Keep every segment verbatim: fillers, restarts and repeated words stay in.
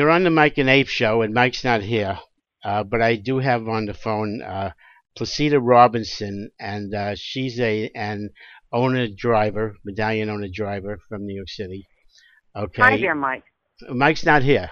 you're on the Mike and Ape show, and Mike's not here, uh, but I do have on the phone uh, Placida Robinson, and uh, she's a an owner driver, medallion owner driver from New York City. Hi Okay, there, Mike. Mike's not here.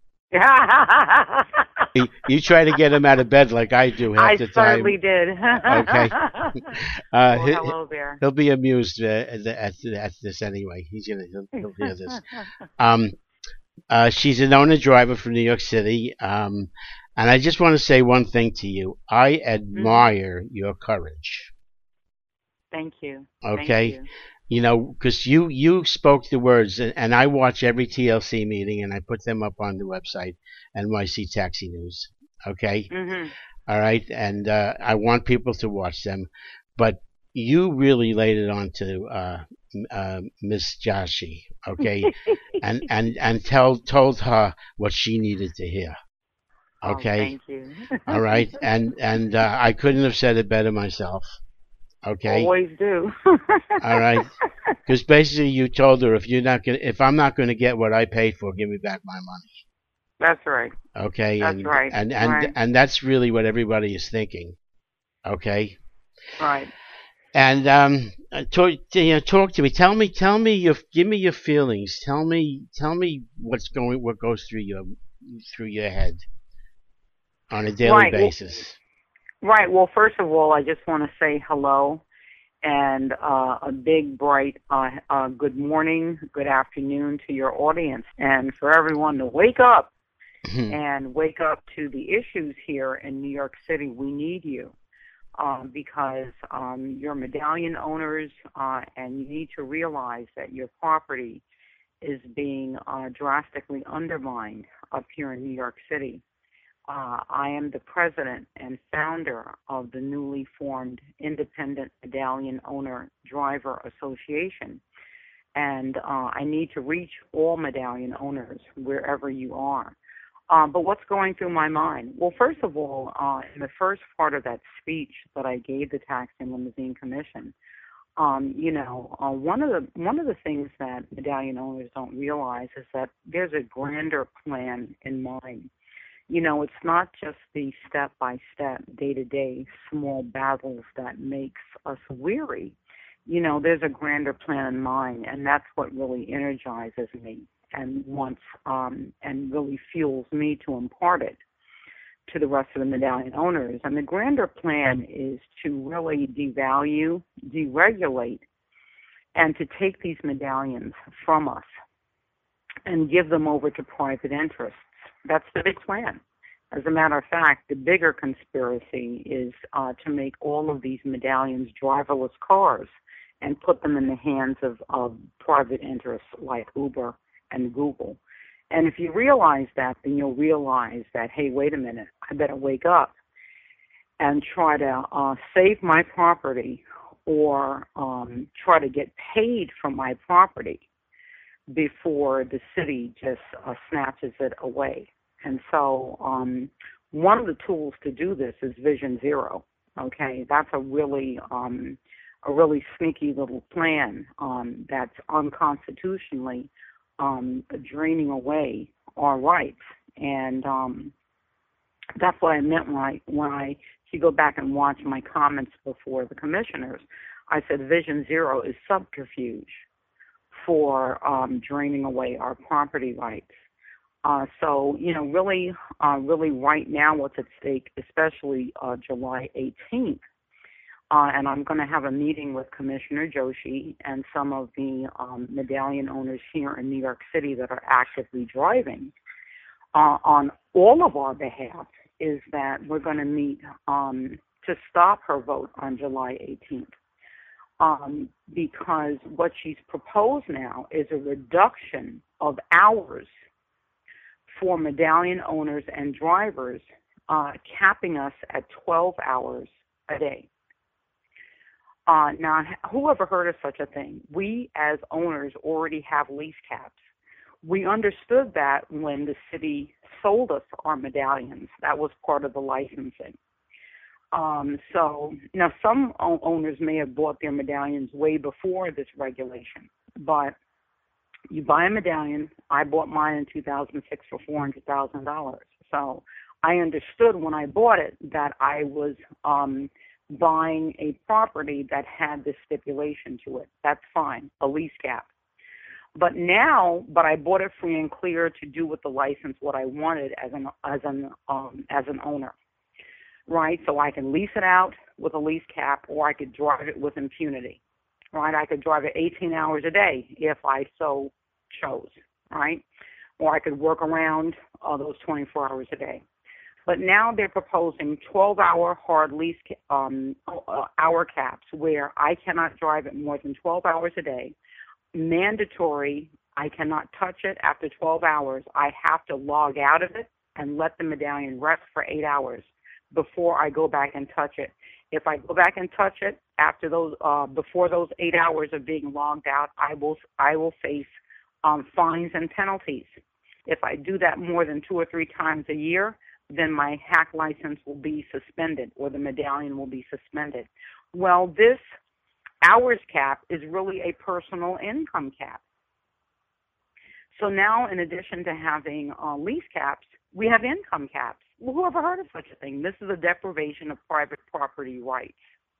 You, you try to get him out of bed like I do half I the time. certainly did. Okay, uh, Well, he, hello there. he'll be amused uh, at, at, at this anyway. He's gonna he'll, he'll hear this. Um, uh, she's an owner driver from New York City. Um, and I just want to say one thing to you. I hmm admire your courage. Thank you. Thank Okay, you. you know, because you you spoke the words, and, and I watch every T L C meeting, and I put them up on the website, N Y C Taxi News. Okay, hmm all right, and uh, I want people to watch them, but you really laid it on to uh, uh, Miss Joshi, okay, and and and tell told her what she needed to hear, Oh, okay, thank you. all right, and and uh, I couldn't have said it better myself, okay, Always do. all right, because basically you told her if you're not gonna if I'm not gonna get what I paid for, give me back my money, That's right. okay, That's and right. and and Right. and that's really what everybody is thinking, okay. Right. And um, uh, talk, you know, talk to me. Tell me, tell me your, give me your feelings. Tell me, tell me what's going, what goes through your, through your head on a daily Right. Well, basis. right. Well, first of all, I just want to say hello and uh, a big, bright uh, uh, good morning, good afternoon to your audience, and for everyone to wake up and wake up to the issues here in New York City. We need you. Um, because um, you're medallion owners, uh, and you need to realize that your property is being uh, drastically undermined up here in New York City. Uh, I am the president and founder of the newly formed Independent Medallion Owner Driver Association, and uh, I need to reach all medallion owners wherever you are. Um, but what's going through my mind? Well, first of all, uh, in the first part of that speech that I gave the Tax and Limousine Commission, um, you know, uh, one of the one of the things that medallion owners don't realize is that there's a grander plan in mind. You know, it's not just the step by step, day to day small battles that makes us weary. You know, there's a grander plan in mind, and that's what really energizes me and wants um, and really fuels me to impart it to the rest of the medallion owners. And the grander plan is to really devalue, deregulate, and to take these medallions from us and give them over to private interests. That's the big plan. As a matter of fact, the bigger conspiracy is uh, to make all of these medallions driverless cars and put them in the hands of, of private interests like Uber and Google. And if you realize that, then you'll realize that, hey, wait a minute, I better wake up and try to uh, save my property or um, try to get paid for my property before the city just uh, snatches it away. And so um, one of the tools to do this is Vision Zero. Okay, that's a really um, a really sneaky little plan um, that's unconstitutionally um, draining away our rights. And um, that's what I meant when I, when I, if you go back and watch my comments before the commissioners, I said Vision Zero is subterfuge for um, draining away our property rights. Uh, so, you know, really, uh, really right now what's at stake, especially uh, July eighteenth, uh, and I'm going to have a meeting with Commissioner Joshi and some of the um, medallion owners here in New York City that are actively driving uh, on all of our behalf, is that we're going to meet um, to stop her vote on July eighteenth. Um, because what she's proposed now is a reduction of hours for medallion owners and drivers, uh, capping us at twelve hours a day. Uh, now, who ever heard of such a thing? We, as owners, already have lease caps. We understood that when the city sold us our medallions. That was part of the licensing. Um, so, now some owners may have bought their medallions way before this regulation, but You buy a medallion. I bought mine in two thousand six for four hundred thousand dollars. So I understood when I bought it that I was um, buying a property that had this stipulation to it. That's fine, a lease cap. But now, but I bought it free and clear to do with the license what I wanted as an as an um, as an owner, right? So I can lease it out with a lease cap, or I could drive it with impunity, right? I could drive it eighteen hours a day if I so chose, right? Or I could work around uh, those twenty-four hours a day. But now they're proposing twelve-hour hard lease um, uh, hour caps where I cannot drive it more than twelve hours a day. Mandatory, I cannot touch it after twelve hours. I have to log out of it and let the medallion rest for eight hours before I go back and touch it. If I go back and touch it after those, uh, before those eight hours of being logged out, I will, I will face um, fines and penalties. If I do that more than two or three times a year, then my hack license will be suspended, or the medallion will be suspended. Well, this hours cap is really a personal income cap. So now, in addition to having uh, lease caps, we have income caps. Well, who ever heard of such a thing? This is a deprivation of private property rights,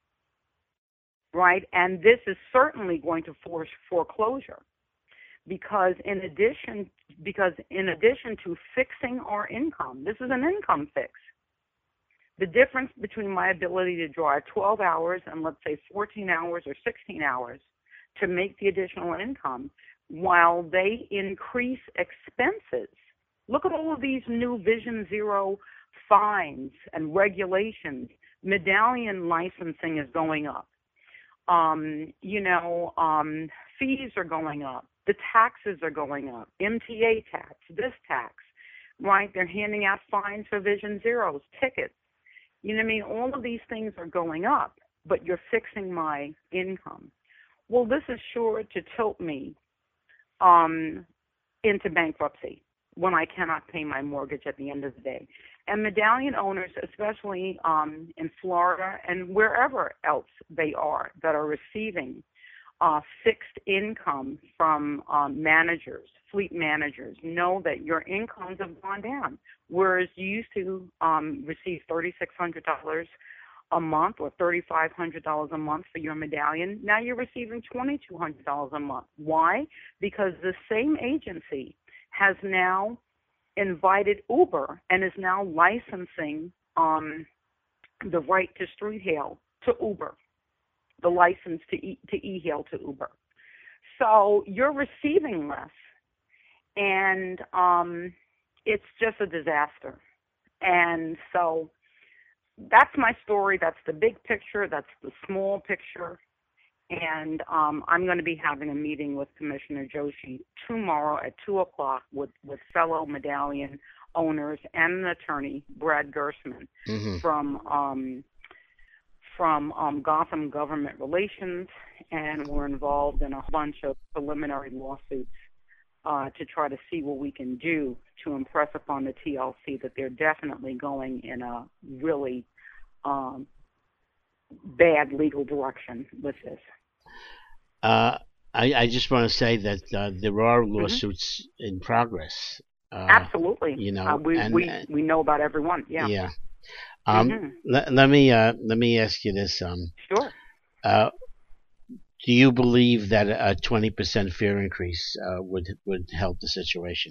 right? And this is certainly going to force foreclosure, because in addition, because in addition to fixing our income, this is an income fix. The difference between my ability to drive twelve hours and let's say fourteen hours or sixteen hours to make the additional income, while they increase expenses. Look at all of these new Vision Zero fines and regulations. Medallion licensing is going up. Um, you know, um, fees are going up. The taxes are going up. M T A tax, this tax, right? They're handing out fines for Vision Zeros, tickets. You know what I mean? All of these things are going up, but you're fixing my income. Well, this is sure to tilt me um, into bankruptcy when I cannot pay my mortgage at the end of the day. And medallion owners, especially um, in Florida and wherever else they are that are receiving uh, fixed income from um, managers, fleet managers, know that your incomes have gone down. Whereas you used to um, receive three thousand six hundred dollars a month or three thousand five hundred dollars a month for your medallion, now you're receiving two thousand two hundred dollars a month. Why? Because the same agency has now invited Uber and is now licensing um, the right to street hail to Uber, the license to e- to e-hail to Uber. So you're receiving less, and um, it's just a disaster. And so that's my story. That's the big picture. That's the small picture. And um, I'm going to be having a meeting with Commissioner Joshi tomorrow at two o'clock with, with fellow medallion owners and an attorney, Brad Gersman, Mm-hmm. from um, from um, Gotham Government Relations, and we're involved in a bunch of preliminary lawsuits uh, to try to see what we can do to impress upon the T L C that they're definitely going in a really um, bad legal direction with this. Uh, I, I just want to say that uh, there are Mm-hmm. lawsuits in progress. Uh, Absolutely. You know, Uh, we, and, we, and we know about every one. Yeah. yeah. Um, Mhm. let, let me uh, let me ask you this. Um, Sure. uh, do you believe that a twenty percent fare increase uh, would would help the situation?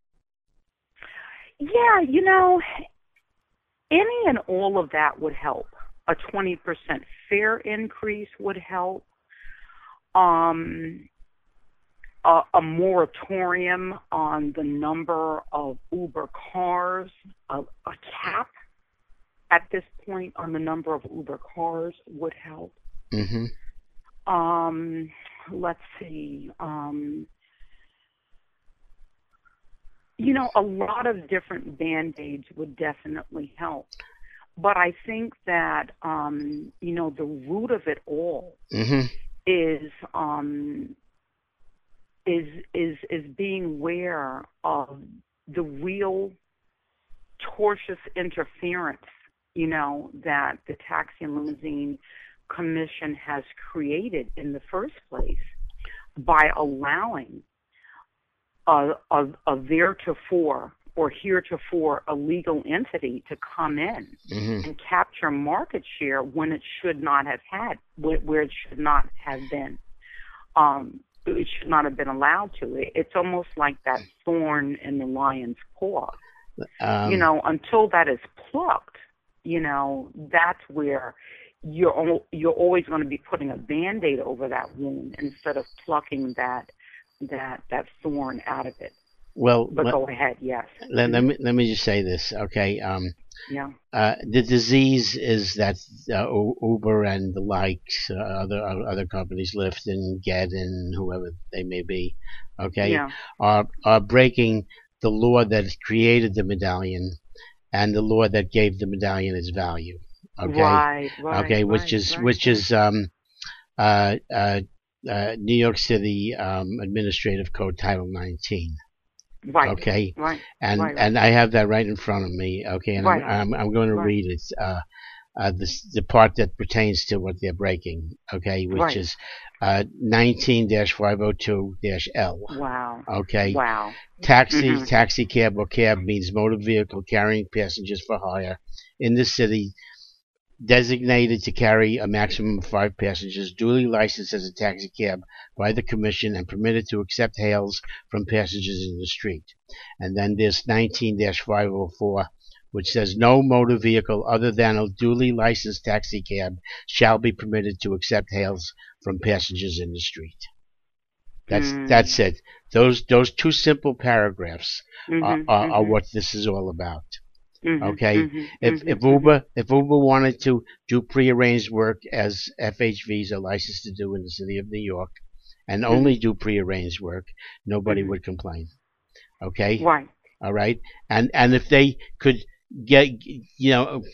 Yeah, you know, any and all of that would help. A twenty percent fare increase would help. Um, a, a moratorium on the number of Uber cars, a, a cap at this point on the number of Uber cars would help. Mm-hmm. Um, let's see. Um, you know, a lot of different Band-Aids would definitely help. But I think that, um, you know, the root of it all Mm-hmm. is um, is is is being aware of the real tortious interference, you know, that the Taxi and Limousine Commission has created in the first place by allowing a, a, a theretofore or heretofore illegal entity to come in Mm-hmm. and capture market share when it should not have had, where it should not have been. Um, it should not have been allowed to. It, it's almost like that thorn in the lion's paw. Um, you know, until that is plucked, you know, that's where you're al- you're always going to be putting a Band-Aid over that wound instead of plucking that that that thorn out of it. well, But let, go ahead, yes. let, let me let me just say this, okay? Um, Yeah. uh, the disease is that uh, U- Uber and the likes, uh, other other companies, Lyft and Get and whoever they may be, okay, Yeah. are are breaking the law that created the medallion and the law that gave the medallion its value. Okay, Right, right, okay, which right, is right. which is um, uh, uh, uh, New York City um, Administrative Code Title nineteen. Right, Okay, right, and right, right, and I have that right in front of me. Okay, and I'm right, I'm, I'm going to right, read it. Uh, uh, this, the part that pertains to what they're breaking. Okay, which right. is uh, nineteen dash five oh two dash L. Wow, Okay, wow. taxi, Mhm, taxi cab or cab means motor vehicle carrying passengers for hire in the city, designated to carry a maximum of five passengers, duly licensed as a taxi cab by the commission and permitted to accept hails from passengers in the street. And then there's nineteen dash five oh four, which says no motor vehicle other than a duly licensed taxi cab shall be permitted to accept hails from passengers in the street. That's mm, that's it. Those those two simple paragraphs are, mhm, are, are mhm, what this is all about. mhm, Okay, mhm, if mhm, if mhm, Uber if Uber wanted to do prearranged work as F H Vs are licensed to do in the city of New York, and only mhm, do prearranged work, nobody mhm. would complain. Okay, Right. all right, and and if they could get you know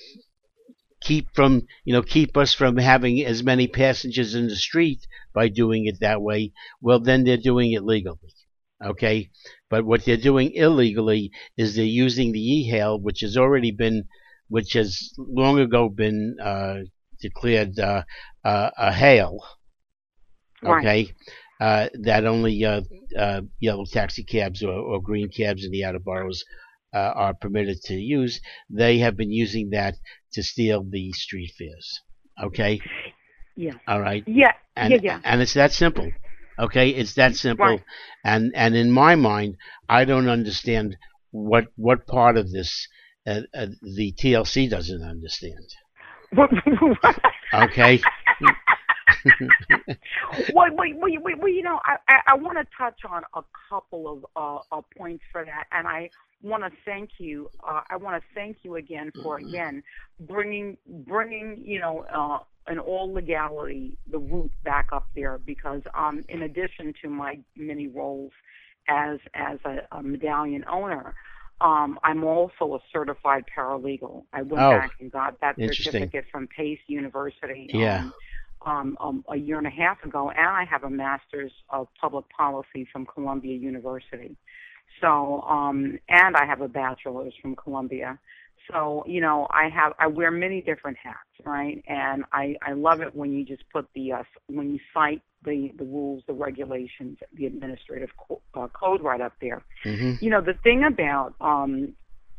keep from you know keep us from having as many passengers in the street by doing it that way, well then they're doing it legally. Okay, but what they're doing illegally is they're using the e-hail, which has already been, which has long ago been uh, declared uh, uh, a hail. Right. Okay, uh, that only uh, uh, yellow taxi cabs or, or green cabs in the outer boroughs uh, are permitted to use. They have been using that to steal the street fares. Okay, Yeah. all right, Yeah. Yeah. and Yeah. and it's that simple. Okay, it's that Right. simple, and and in my mind, I don't understand what what part of this uh, uh, the T L C doesn't understand. Okay, Wait, wait, wait, wait, wait, you know, I, I, I want to touch on a couple of uh, uh, points for that, and I want to thank you. Uh, I want to thank you again for again bringing bringing you know uh, in all legality the root back up there because um, in addition to my many roles as as a, a medallion owner. Um, I'm also a certified paralegal. I went oh, back and got that interesting. certificate from Pace University. Yeah. Um, um, um, a year and a half ago, and I have a master's of public policy from Columbia University. So, um, and I have a bachelor's from Columbia. So, you know, I have I wear many different hats, right? And I, I love it when you just put the uh, when you cite the the rules, the regulations, the administrative co- uh, code right up there. Mm-hmm. You know, the thing about um,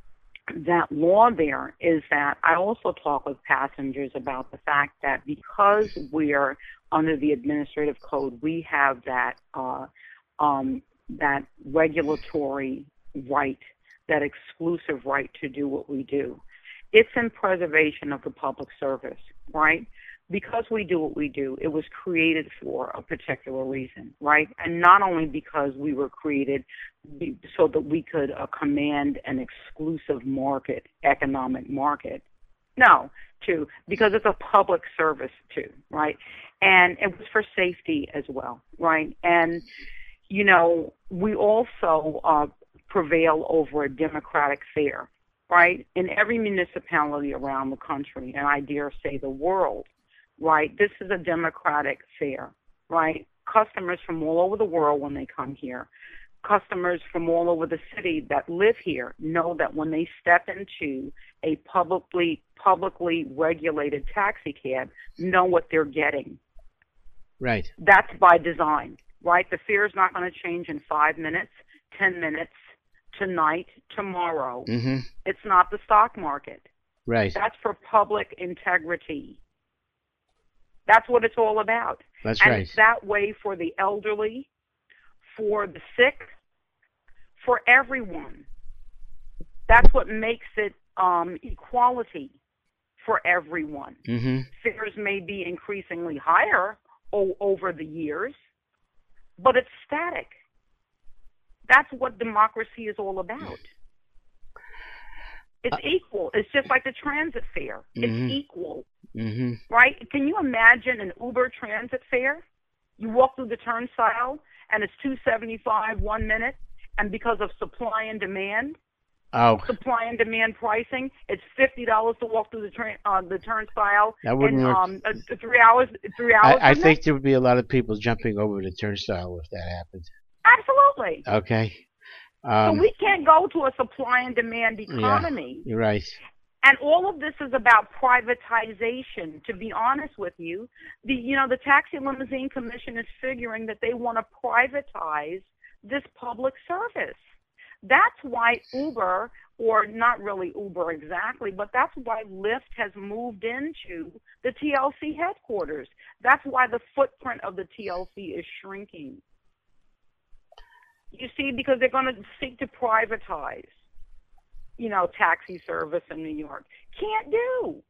that law there is that I also talk with passengers about the fact that because we're under the administrative code, we have that uh, um, that regulatory right, that exclusive right to do what we do. It's in preservation of the public service, right? Because we do what we do, it was created for a particular reason, right? And not only because we were created so that we could uh, command an exclusive market, economic market. No, too, because it's a public service too, right? And it was for safety as well, right? And, you know, we also uh, prevail over a democratic fare, right? In every municipality around the country, and I dare say the world, right? This is a democratic fare, right? Customers from all over the world when they come here, customers from all over the city that live here know that when they step into a publicly publicly regulated taxi cab, know what they're getting. Right. That's by design, right? The fare is not going to change in five minutes. ten minutes, tonight, tomorrow. Mm-hmm. It's not the stock market. Right. That's for public integrity. That's what it's all about. That's and right. It's that way for the elderly, for the sick, for everyone. That's what makes it um, equality for everyone. Mm-hmm. Fares may be increasingly higher o- over the years, but it's static. That's what democracy is all about. It's uh, equal. It's just like the transit fare. Mm-hmm. It's equal. Mm-hmm. Right? Can you imagine an Uber transit fare? You walk through the turnstile and it's two seventy-five one minute, and because of supply and demand, oh, supply and demand pricing, it's fifty dollars to walk through the tra- uh, the turnstile. That wouldn't in, work. Um, uh, three hours. Three hours. I, I think there would be a lot of people jumping over the turnstile if that happened. Absolutely. Okay. Um, so we can't go to a supply and demand economy. Yeah, you're right. And all of this is about privatization. To be honest with you, the you know the Taxi Limousine Commission is figuring that they want to privatize this public service. That's why Uber, or not really Uber exactly, but that's why Lyft has moved into the T L C headquarters. That's why the footprint of the T L C is shrinking. You see, because they're going to seek to privatize, you know, taxi service in New York. Can't do.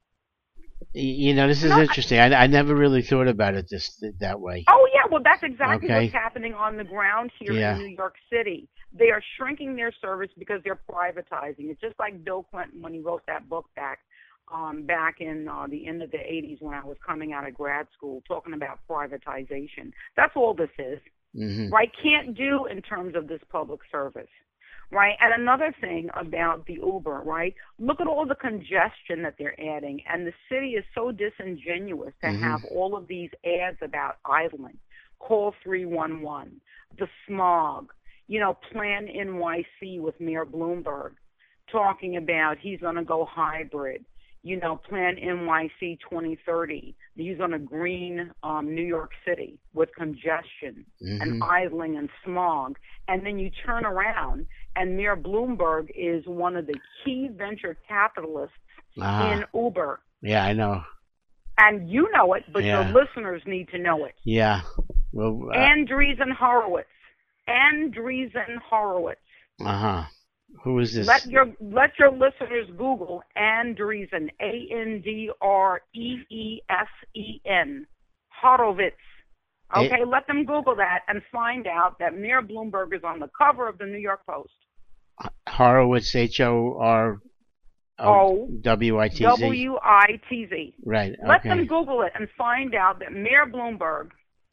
You know, this is no, interesting. I, I never really thought about it this that way. Oh, yeah. Well, that's exactly okay. what's happening on the ground here yeah. in New York City. They are shrinking their service because they're privatizing. It's just like Bill Clinton when he wrote that book back um, back in uh, the end of the eighties when I was coming out of grad school, talking about privatization. That's all this is. Mm-hmm. Right? Can't do in terms of this public service. Right? And another thing about the Uber, right? Look at all the congestion that they're adding. And the city is so disingenuous to mm-hmm. have all of these ads about idling. Call three one one, the smog, you know, Plan N Y C with Mayor Bloomberg talking about he's going to go hybrid. You know, Plan N Y C twenty thirty. He's on a green um, New York City with congestion mm-hmm. and idling and smog. And then you turn around and Mayor Bloomberg is one of the key venture capitalists ah. in Uber. Yeah, I know. And you know it, but yeah. your listeners need to know it. Yeah. Well, uh, Andreessen Horowitz. Andreessen Horowitz. Uh-huh. Who is this? Let your let your listeners Google Andreessen, A N D R E E S E N, Horowitz. Okay, a- let them Google that and find out that Mayor Bloomberg is on the cover of the New York Post. Horowitz, H O R O W I T Z. W I T Z. Right. Okay. Let them Google it and find out that Mayor Bloomberg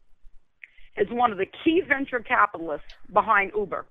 is one of the key venture capitalists behind Uber.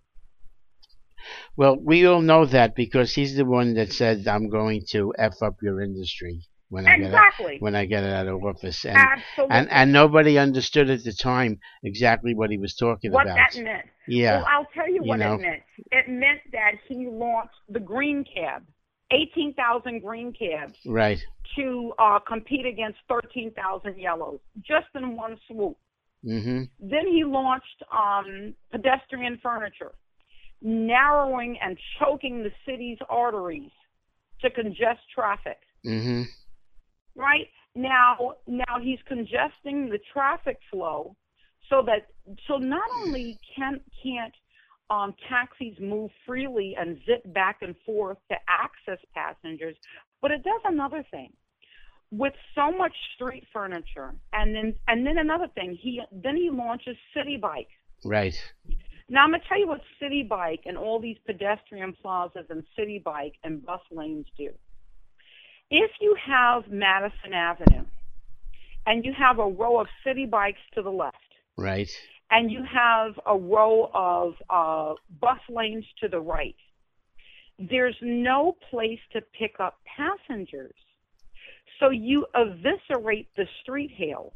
Well, we all know that because he's the one that said, "I'm going to f up your industry when I exactly. get out, when I get out of office." And, Absolutely. And and nobody understood at the time exactly what he was talking what about. What that meant. Yeah. Well, I'll tell you, you what know. it meant. It meant that he launched the Green Cab, eighteen thousand green cabs, right, to uh, compete against thirteen thousand yellows, just in one swoop. Mm-hmm. Then he launched um, pedestrian furniture, narrowing and choking the city's arteries to congest traffic. Mm-hmm. Right? Now, now he's congesting the traffic flow so that so not only can can't um, taxis move freely and zip back and forth to access passengers, but it does another thing. With so much street furniture, and then and then another thing, he then he launches City Bike. Right. Now I'm gonna tell you what City Bike and all these pedestrian plazas and City Bike and bus lanes do. If you have Madison Avenue and you have a row of City Bikes to the left, right, and you have a row of uh, bus lanes to the right, there's no place to pick up passengers. So you eviscerate the street hail.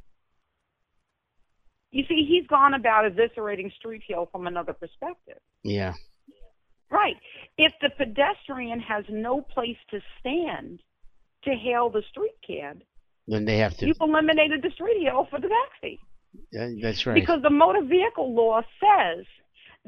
You see, he's gone about eviscerating street hail from another perspective. Yeah. Right. If the pedestrian has no place to stand to hail the street cab, then they have to. You've eliminated the street hail for the taxi. Yeah, that's right. Because the motor vehicle law says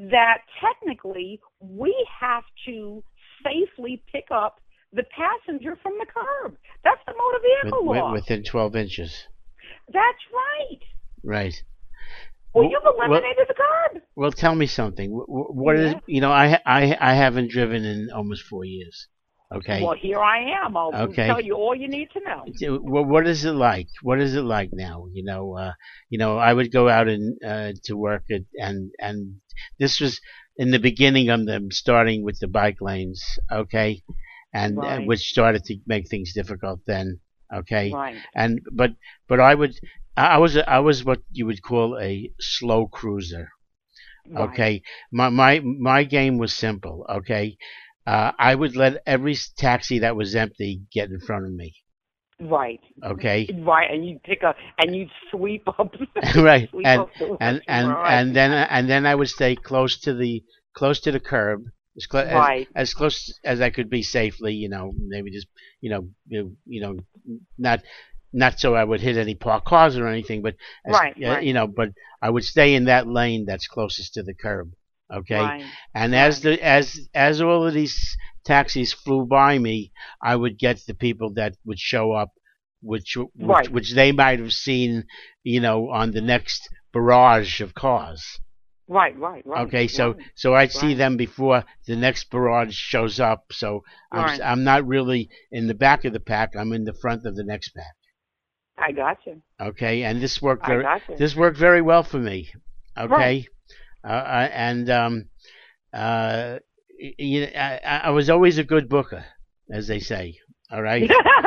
that technically we have to safely pick up the passenger from the curb. That's the motor vehicle with, law. within twelve inches. That's right. Right. Well, you've eliminated well, the curb. Well, tell me something. What yeah. is, you know, I, I, I haven't driven in almost four years. Okay. Well, here I am. I'll okay. tell you all you need to know. Well, what is it like? What is it like now? You know, uh, you know, I would go out and uh, to work at, and and this was in the beginning of them starting with the bike lanes, okay, and right. uh, which started to make things difficult then, okay, right. and but but I would I was I was what you would call a slow cruiser, right. okay. My my my game was simple, okay. Uh, I would let every taxi that was empty get in front of me. Right. Okay. Right, and you'd pick up and you'd sweep up. right. Sweep and up the and and, right. and then and then I would stay close to the close to the curb, as close right. as, as close as I could be safely. You know, maybe just you know you, you know not not so I would hit any parked cars or anything, but as, right, uh, right. you know, but I would stay in that lane that's closest to the curb. Okay, right. and right. as the as as all of these taxis flew by me, I would get the people that would show up, which which, right. which they might have seen, you know, on the next barrage of cars. Right, right, right. Okay, so right. so I'd right. see them before the next barrage shows up. So I'm right. I'm not really in the back of the pack. I'm in the front of the next pack. I got you. Okay, and this worked very I got you. this worked very well for me. Okay. Right. Uh, and um, uh, you know, I, I was always a good booker, as they say. All right.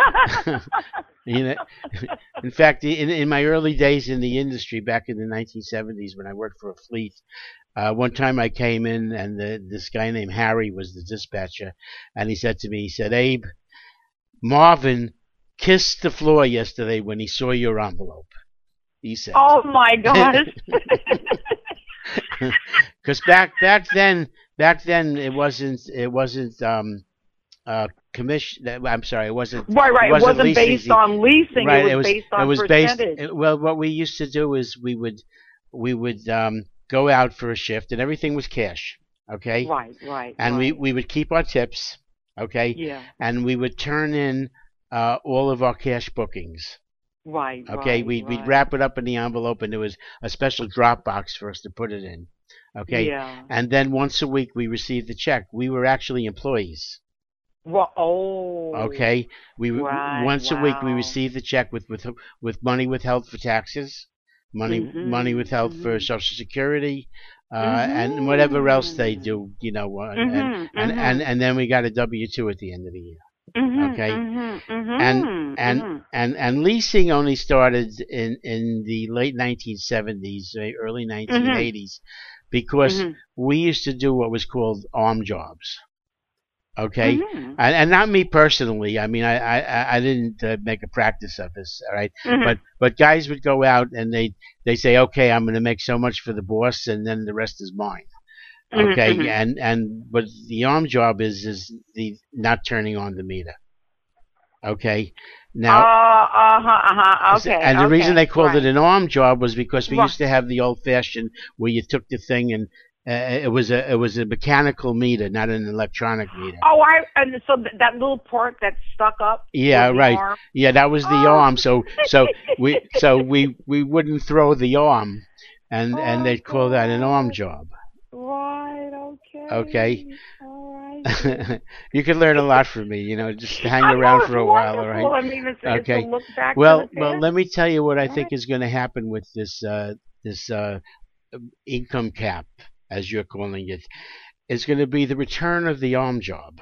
you know, in fact, in in my early days in the industry, back in the nineteen seventies, when I worked for a fleet, uh, one time I came in, and the, this guy named Harry was the dispatcher, and he said to me, he said, "Abe, Marvin kissed the floor yesterday when he saw your envelope." He said. Oh my gosh. Because back back then back then it wasn't it wasn't um uh commission. I'm sorry, it wasn't right right. It wasn't, it wasn't based on leasing. Right, it was, it was based on it was percentage. based. Well, what we used to do is we would we would um go out for a shift and everything was cash. Okay. Right right. And right. we we would keep our tips. Okay. Yeah. And we would turn in uh all of our cash bookings. Right. Okay, right, we'd, right. we'd wrap it up in the envelope, and there was a special drop box for us to put it in. Okay, yeah. And then once a week we received the check. We were actually employees. Well, oh. Okay, we right, once wow. a week we received the check with with with money withheld for taxes, money mm-hmm, money withheld mm-hmm. for Social Security, uh, mm-hmm. and whatever else they do. You know, uh, mm-hmm, and, mm-hmm. and and and then we got a W two at the end of the year. Mm-hmm, okay, mm-hmm, mm-hmm, and and mm-hmm. and and leasing only started in in the late nineteen seventies, early nineteen eighties, mm-hmm. because mm-hmm. we used to do what was called arm jobs. Okay, mm-hmm. and, and not me personally. I mean, I I, I didn't uh, make a practice of this. All right, mm-hmm. but but guys would go out and they they say, okay, I'm going to make so much for the boss, and then the rest is mine. Okay, mm-hmm. and and but the arm job is is the not turning on the meter. Okay, now uh, uh-huh, uh-huh. Okay, and the okay. reason they called right. it an arm job was because we right. used to have the old fashioned where you took the thing and uh, it was a it was a mechanical meter, not an electronic meter. Oh, I and so th- that little part that stuck up. Yeah, right. Arm. Yeah, that was the oh. arm. So so we so we we wouldn't throw the arm, and oh, and they'd call that an arm job. Right, okay. Okay. All right. You can learn a lot from me, you know, just hang I around know, for a wonderful. while, all right? I mean, it's, okay. it's a look back well, to the well, past. let me tell you what I all think right. is going to happen with this uh, this uh, income cap, as you're calling it. It's going to be the return of the arm job.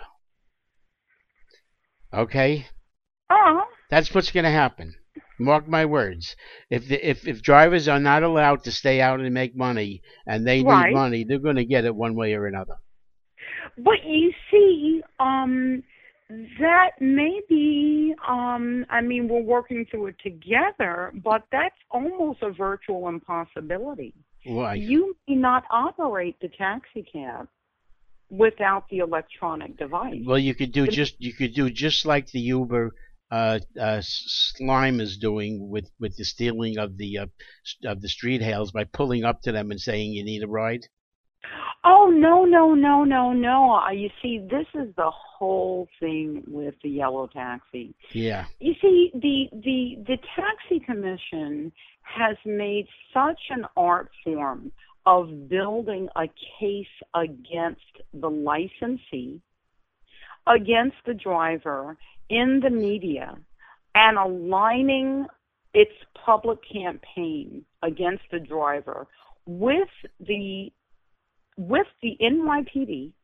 Okay? Uh-huh. That's what's going to happen. Mark my words. If the, if if drivers are not allowed to stay out and make money, and they right. need money, they're going to get it one way or another. But you see, um, that may be. Um, I mean, we're working through it together, but that's almost a virtual impossibility. Why? You may not operate the taxi cab without the electronic device. Well, you could do just you could do just like the Uber. Uh, uh, Slime is doing with, with the stealing of the uh, of the street hails by pulling up to them and saying you need a ride. Oh no no no no no! Uh, you see, this is the whole thing with the yellow taxi. Yeah. You see, the the the taxi commission has made such an art form of building a case against the licensee, against the driver in the media, and aligning its public campaign against the driver with the with the N Y P D.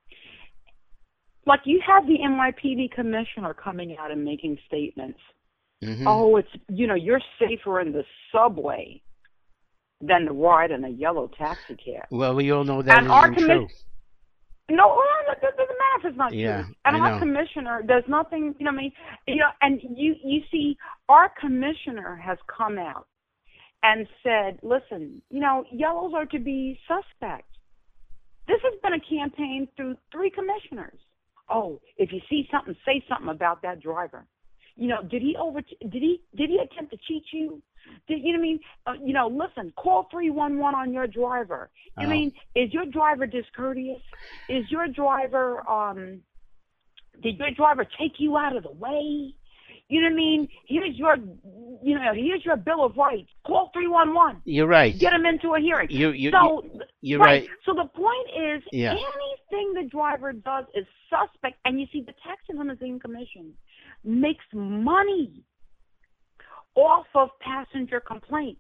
Like, you have the N Y P D commissioner coming out and making statements. Mm-hmm. Oh, it's, you know, you're safer in the subway than to ride in a yellow taxi cab. Well, we all know that and our isn't commi- true. No, well, it doesn't matter if it's not Yeah, true. And I our know. commissioner does nothing, you know what I mean? You know, and you, you see, our commissioner has come out and said, listen, you know, yellows are to be suspect. This has been a campaign through three commissioners. Oh, if you see something, say something about that driver. You know, did he over? Did he? Did he attempt to cheat you? Did you know what I mean? Uh, you know, listen. Call three one one on your driver. You know what I Oh. mean? Is your driver discourteous? Is your driver? Um, did your driver take you out of the way? You know what I mean? Here's your, you know, here's your bill of rights. Call three one one. You're right. Get him into a hearing. You, you, so, you're right. right. So the point is, Yeah. anything the driver does is suspect. And you see, the Taxi and Limousine Commission makes money off of passenger complaints.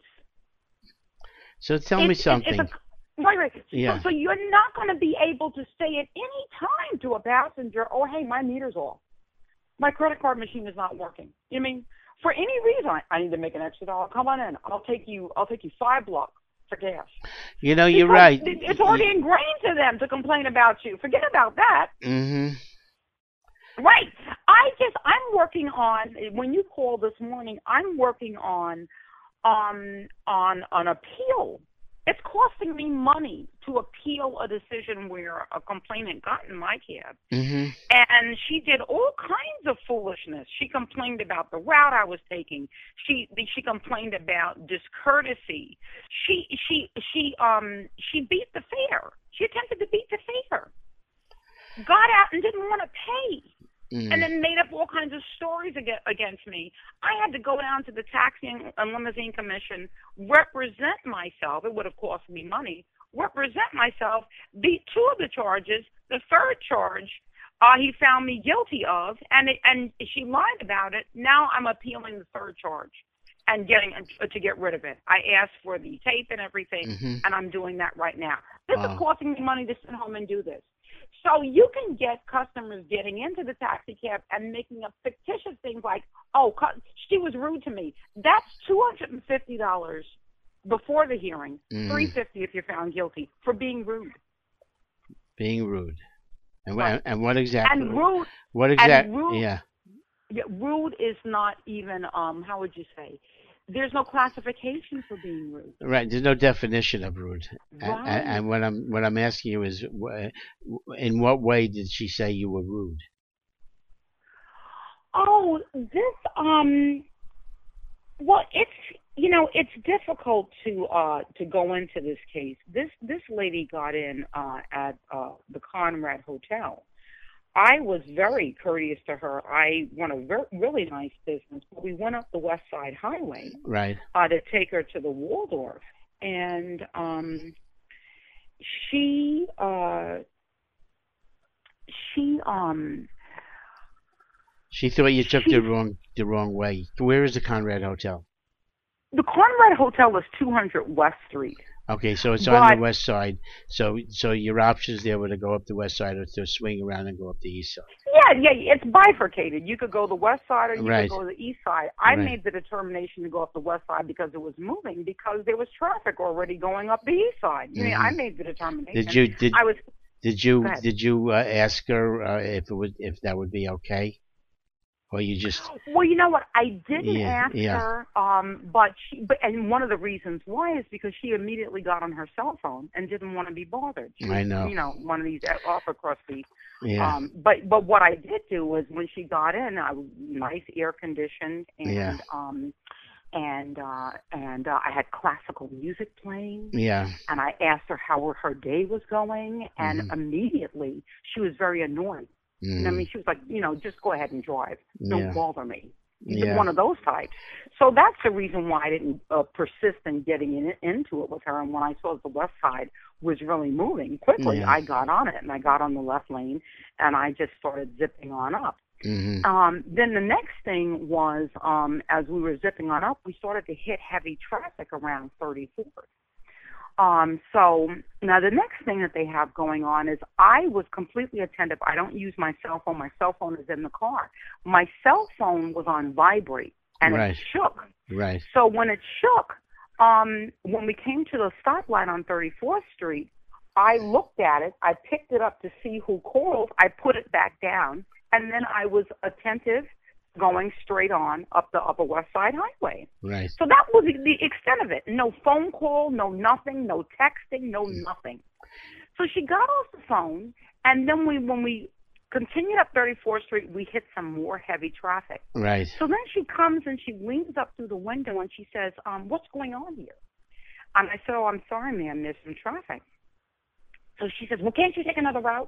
So tell It's- me it's- something. It's a, right, right. Yeah. So, so you're not going to be able to say at any time to a passenger, oh, hey, my meter's off. My credit card machine is not working. You know what I mean? For any reason, I, I need to make an extra dollar. Come on in. I'll take you. I'll take you five blocks for gas. You know, you're Because right. it- It's already ingrained to them to complain about you. Forget about that. Mm-hmm. Right. I just I'm working on when you called this morning. I'm working on um on an appeal. It's costing me money to appeal a decision where a complainant got in my cab. Mm-hmm. And she did all kinds of foolishness. She complained about the route I was taking. She she complained about discourtesy. She she she um she beat the fare. She attempted to beat the fare. Got out and didn't want to pay. Mm. And then made up all kinds of stories ag- against me. I had to go down to the Taxi and Limousine Commission, represent myself. It would have cost me money. Represent myself, beat two of the charges. The third charge, uh, he found me guilty of, and it, and she lied about it. Now I'm appealing the third charge and getting uh, to get rid of it. I asked for the tape and everything, Mm-hmm. and I'm doing that right now. This Wow. is costing me money to sit home and do this. So you can get customers getting into the taxi cab and making up fictitious things like, oh, cu- she was rude to me. That's two hundred fifty dollars before the hearing, Mm. three hundred fifty dollars if you're found guilty for being rude. Being rude. And, Right. what, and what exactly? And rude, What exactly? rude- Yeah. yeah, rude is not even, um, how would you say? There's no classification for being rude. Right. There's no definition of rude. And, Right. and, and what I'm what I'm asking you is, wh- in what way did she say you were rude? Oh, this um well it's you know, it's difficult to uh to go into this case. This this lady got in uh at uh the Conrad Hotel. I was very courteous to her. I run a ver- really nice business, but we went up the West Side Highway Right. uh to take her to the Waldorf, and um she uh she um She thought you took She- the wrong the wrong way. Where is the Conrad Hotel? the Conrad Hotel is two hundred West Street. Okay, so it's on But- the west side. So so your options there were to go up the west side or to swing around and go up the east side. Yeah, yeah, it's bifurcated. You could go the west side or you Right. could go the east side. I Right. made the determination to go up the west side because it was moving, because there was traffic already going up the east side. You know, I Mhm. made the determination. Did you did I was did you Go ahead. did you uh, ask her uh, if it would if that would be okay, or you just well, you know what? I didn't Yeah, ask yeah. her, um, but she, but and one of the reasons why is because she immediately got on her cell phone and didn't want to be bothered. She, I know. You know, one of these offer crusty. yeah Um, but but what I did do was when she got in, I was nice air conditioned, and Yeah. um, and uh, and uh, I had classical music playing, Yeah. and I asked her how her day was going, and Mhm. immediately she was very annoyed. And I Mhm. mean, she was like, you know, just go ahead and drive. Don't Yeah. bother me. Yeah. One of those types. So that's the reason why I didn't uh, persist in getting in, into it with her. And when I saw the West Side was really moving quickly, Yeah. I got on it, and I got on the left lane, and I just started zipping on up. Mhm. Um, then the next thing was, um, as we were zipping on up, we started to hit heavy traffic around thirty-fourth. Um, so now the next thing that they have going on is I was completely attentive. I don't use my cell phone. My cell phone is in the car. My cell phone was on vibrate, and Right. it shook. Right. So when it shook, um, when we came to the stoplight on thirty-fourth Street, I looked at it. I picked it up to see who called. I put it back down, and then I was attentive, going straight on up the Upper West Side Highway. Right. So that was the extent of it. No phone call, no nothing, no texting, no nothing. So she got off the phone, and then we, when we continued up thirty-fourth Street, we hit some more heavy traffic. Right. So then she comes and she leans up through the window and she says, um, what's going on here? And I said, oh, I'm sorry, ma'am, there's some traffic. So she says, well, can't you take another route?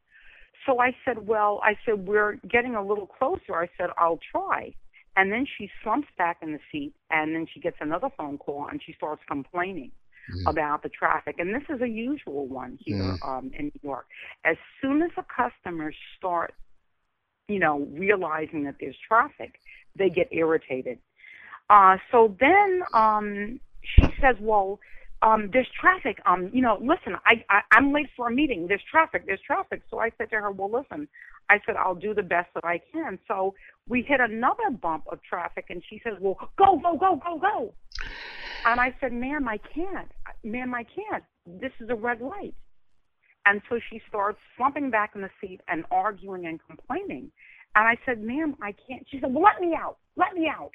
So I said, well, I said, we're getting a little closer. I said, I'll try. And then she slumps back in the seat, and then she gets another phone call, and she starts complaining mm. about the traffic. And this is a usual one here mm. um, in New York. As soon as the customers start, you know, realizing that there's traffic, they get irritated. Uh, so then um, she says, well, Um, there's traffic. Um, you know, listen, I, I, I'm late for a meeting. There's traffic. There's traffic. So I said to her, well, listen, I said, I'll do the best that I can. So we hit another bump of traffic, and she says, well, go, go, go, go, go. And I said, ma'am, I can't. Ma'am, I can't. This is a red light. And so she starts slumping back in the seat and arguing and complaining. And I said, ma'am, I can't. She said, well, let me out. Let me out.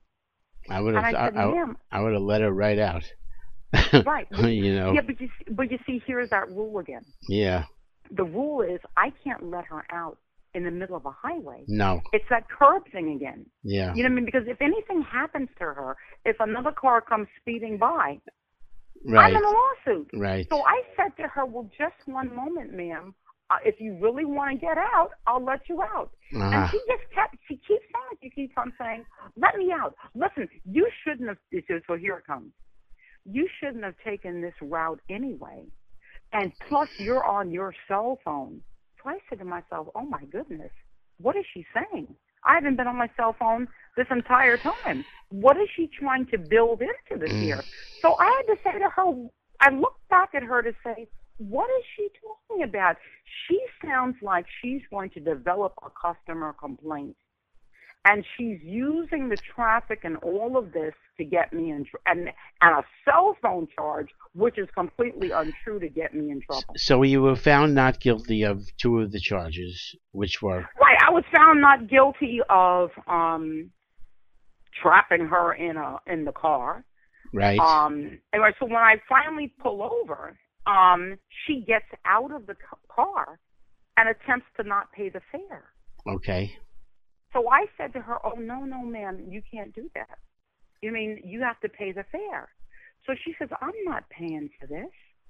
I would have. And I said, I, I, ma'am. I would have let her right out. Right. You know. Yeah, but you, but you see, here's that rule again. Yeah. The rule is I can't let her out in the middle of a highway. No. It's that curb thing again. Yeah. You know what I mean? Because if anything happens to her, if another car comes speeding by, right. I'm in a lawsuit. Right. So I said to her, well, just one moment, ma'am. Uh, if you really want to get out, I'll let you out. Uh-huh. And she just kept, she keeps on, she keeps on saying, let me out. Listen, you shouldn't have, so here it comes. You shouldn't have taken this route anyway. And plus, you're on your cell phone. So I said to myself, oh, my goodness, what is she saying? I haven't been on my cell phone this entire time. What is she trying to build into this here? So I had to say to her, I looked back at her to say, what is she talking about? She sounds like she's going to develop a customer complaint. And she's using the traffic and all of this to get me in trouble, and, and a cell phone charge, which is completely untrue, to get me in trouble. So you were found not guilty of two of the charges, which were? Right, I was found not guilty of um, trapping her in a in the car. Right. Um. Anyway, so when I finally pull over, um, she gets out of the car and attempts to not pay the fare. Okay. So I said to her, oh, no, no, ma'am, you can't do that. You mean you have to pay the fare. So she says, I'm not paying for this.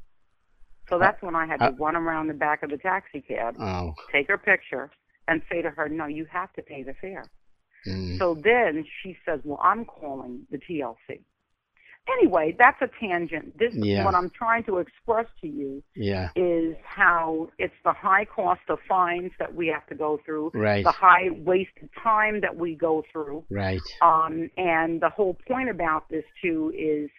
So that's when I had to uh, run around the back of the taxi cab, oh. take her picture, and say to her, no, you have to pay the fare. Mm. So then she says, well, I'm calling the T L C. Anyway, that's a tangent. This yeah. what I'm trying to express to you yeah. is how it's the high cost of fines that we have to go through, right. the high wasted time that we go through. Right. Um, and the whole point about this, too, is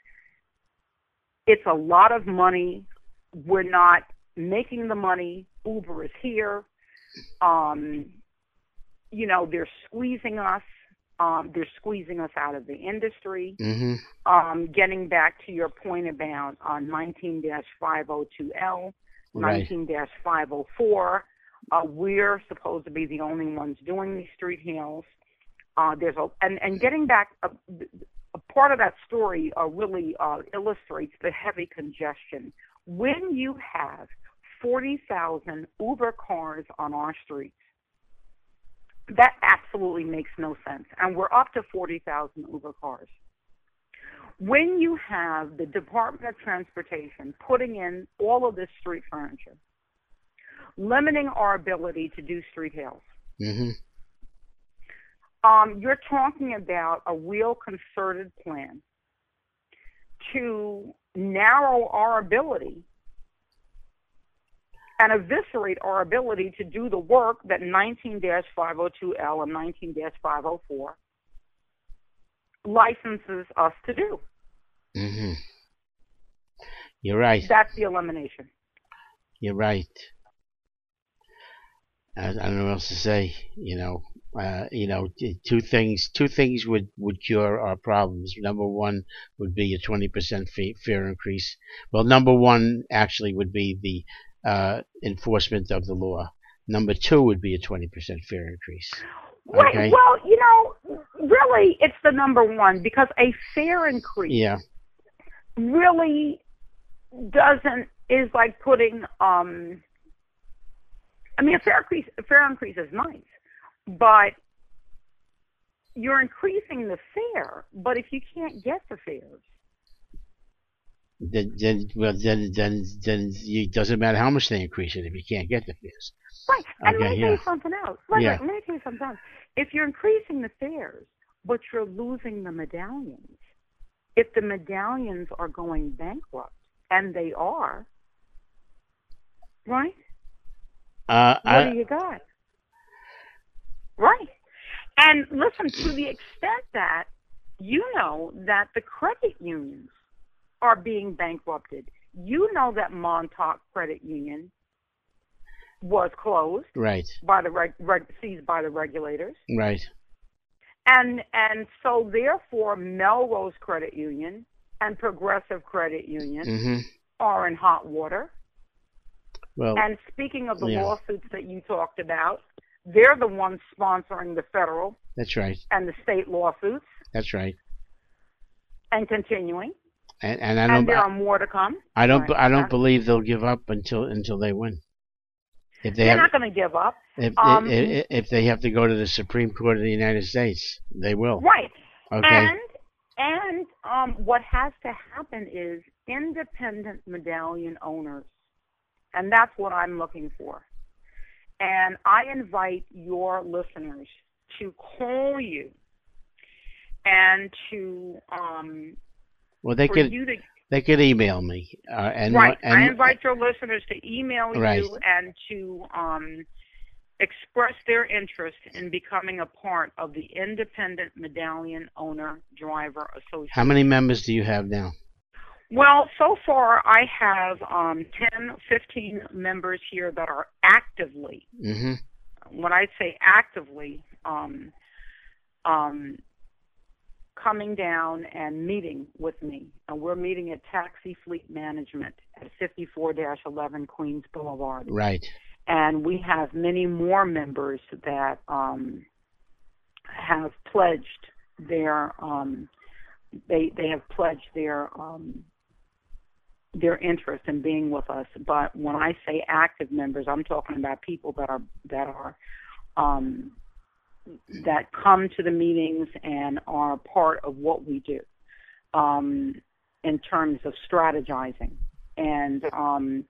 it's a lot of money. We're not making the money. Uber is here. Um, you know, they're squeezing us. Um, they're squeezing us out of the industry. Mm-hmm. Um, getting back to your point about uh, nineteen dash five oh two L, nineteen dash five oh four, uh, we're supposed to be the only ones doing these street hails. Uh, there's a, and, and getting back, a, a part of that story uh, really uh, illustrates the heavy congestion. When you have forty thousand Uber cars on our streets, that absolutely makes no sense. And we're up to forty thousand Uber cars. when you have the Department of Transportation putting in all of this street furniture, limiting our ability to do street hails, Mm-hmm. um, you're talking about a real concerted plan to narrow our ability and eviscerate our ability to do the work that nineteen dash five oh two L and nineteen dash five oh four licenses us to do. Mm-hmm. You're right. That's the elimination. You're right. I, I don't know what else to say. You know, uh, you know, t- two things. Two things would, would cure our problems. Number one would be a twenty percent fee, fare increase. Well, number one actually would be the uh, enforcement of the law. Number two would be a twenty percent fare increase. Right. Okay? Well, you know, really, it's the number one, because a fare increase Yeah. really doesn't, is like putting, um, I mean, a fare increase, a fare increase is nice, but you're increasing the fare, but if you can't get the fares, Then, then, well, then, then, then it doesn't matter how much they increase it if you can't get the fares. right. And Okay, let me tell yeah. you something else. Right, Yeah. right, let me tell you something else. If you're increasing the fares, but you're losing the medallions, if the medallions are going bankrupt, and they are, right? Uh, What I, do you got? Right. And listen, to the extent that you know that the credit unions are being bankrupted, you know that Montauk Credit Union was closed right, by the reg, reg, seized by the regulators, right. and and so therefore Melrose Credit Union and Progressive Credit Union Mm-hmm. are in hot water. Well, And speaking of the yeah. lawsuits that you talked about, they're the ones sponsoring the federal that's right. and the state lawsuits, That's right. and continuing. And, and I And don't, there I, are more to come. I don't, Right. I don't Okay. believe they'll give up until until they win. If they They're have, not going to give up. if, um, if if they have to go to the Supreme Court of the United States, they will. Right. Okay. And and um, what has to happen is independent medallion owners, and that's what I'm looking for. And I invite your listeners to call you and to um, Well, they for could you to they could email me. Uh, and right. and I invite your listeners to email Right. you and to um, express their interest in becoming a part of the Independent Medallion Owner Driver Association. how many members do you have now? Well, so far I have um, ten, fifteen members here that are actively, Mm-hmm. when I say actively, um, um, coming down and meeting with me. And we're meeting at Taxi Fleet Management at fifty-four dash eleven Queens Boulevard. Right. And we have many more members that um, have pledged their um, they they have pledged their um, their interest in being with us. But when I say active members, I'm talking about people that are that are um, that come to the meetings and are part of what we do um, in terms of strategizing. And um,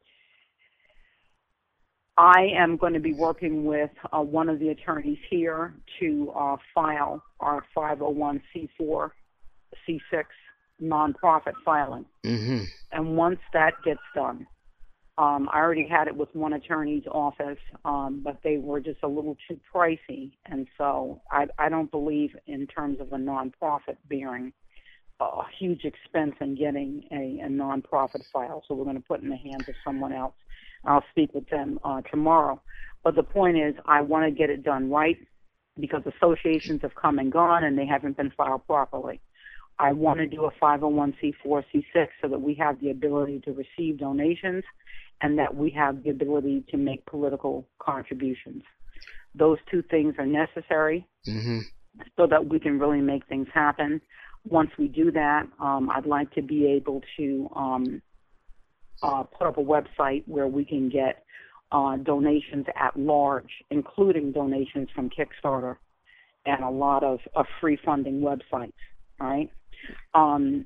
I am going to be working with uh, one of the attorneys here to uh, file our five oh one c four c six nonprofit filing. Mm-hmm. And once that gets done, um, I already had it with one attorney's office, um, but they were just a little too pricey. And so I, I don't believe in terms of a nonprofit bearing a huge expense in getting a, a nonprofit file. So we're going to put it in the hands of someone else. I'll speak with them uh, tomorrow. But the point is, I want to get it done right because associations have come and gone and they haven't been filed properly. I want to do a five oh one c four c six so that we have the ability to receive donations and that we have the ability to make political contributions. Those two things are necessary Mm-hmm. so that we can really make things happen. Once we do that, um, I'd like to be able to um, uh, put up a website where we can get uh, donations at large, including donations from Kickstarter and a lot of, of free funding websites, all right? Um,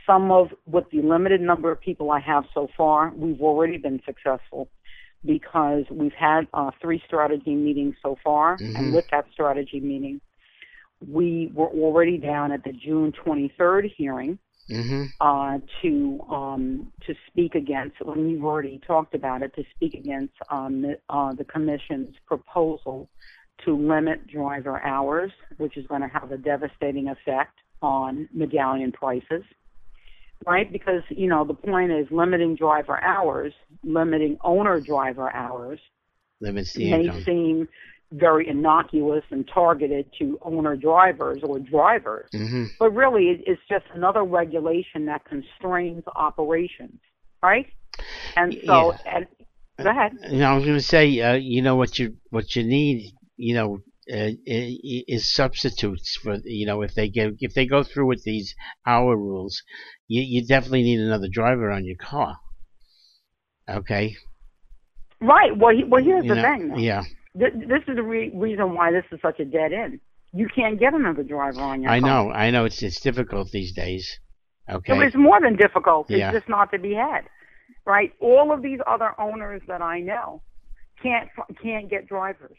some of, with the limited number of people I have so far, we've already been successful because we've had uh, three strategy meetings so far. Mm-hmm. And with that strategy meeting, we were already down at the June twenty-third hearing. Mm-hmm. Uh, to um, to speak against, when you've already talked about it, to speak against um, the, uh, the Commission's proposal to limit driver hours, which is going to have a devastating effect on medallion prices, right? Because, you know, the point is limiting driver hours, limiting owner driver hours Limits the may income. seem very innocuous and targeted to owner drivers or drivers. Mm-hmm. But really, it, it's just another regulation that constrains operations, right? And so, yeah. and, go ahead. You know, I was going to say, uh, you know, what you what you need, you know, uh, is substitutes for, you know, if they get if they go through with these hour rules, you you definitely need another driver on your car. Okay. Right. Well, he, well, here's you the know, thing. Though. Yeah. This is the re- reason why this is such a dead end. You can't get another driver on your I car. know, I know. It's it's difficult these days. Okay. So it's more than difficult. It's yeah. just not to be had, right? All of these other owners that I know can't can't get drivers.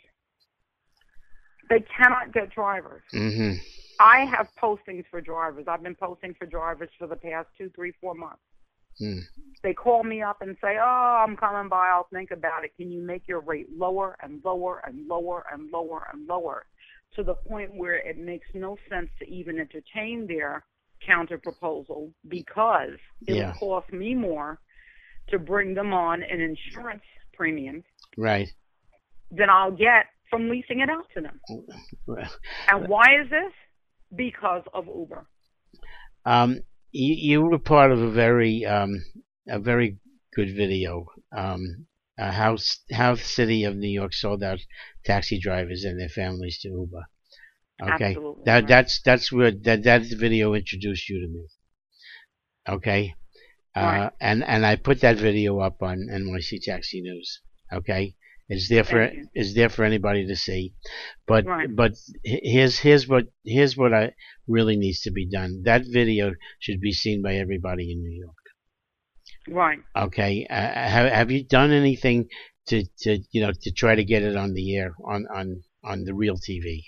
They cannot get drivers. Mm-hmm. I have postings for drivers. I've been posting for drivers for the past two, three, four months. Mm. They call me up and say, oh, I'm coming by, I'll think about it. Can you make your rate lower and lower and lower and lower and lower to the point where it makes no sense to even entertain their counter proposal because it yeah. will cost me more to bring them on an insurance premium right. than I'll get from leasing it out to them. And why is this? Because of Uber. Um. You, you were part of a very um, a very good video. Um, uh, how how the city of New York sold out taxi drivers and their families to Uber. Okay, Absolutely, that right. that's that's where that that video introduced you to me. Okay, uh, right. and and I put that video up on N Y C Taxi News. Okay, it's there for it's there for anybody to see. But right. but here's here's what here's what I really needs to be done. That video should be seen by everybody in New York. Right. Okay. Uh, have have you done anything to, to you know to try to get it on the air on on, on the real T V?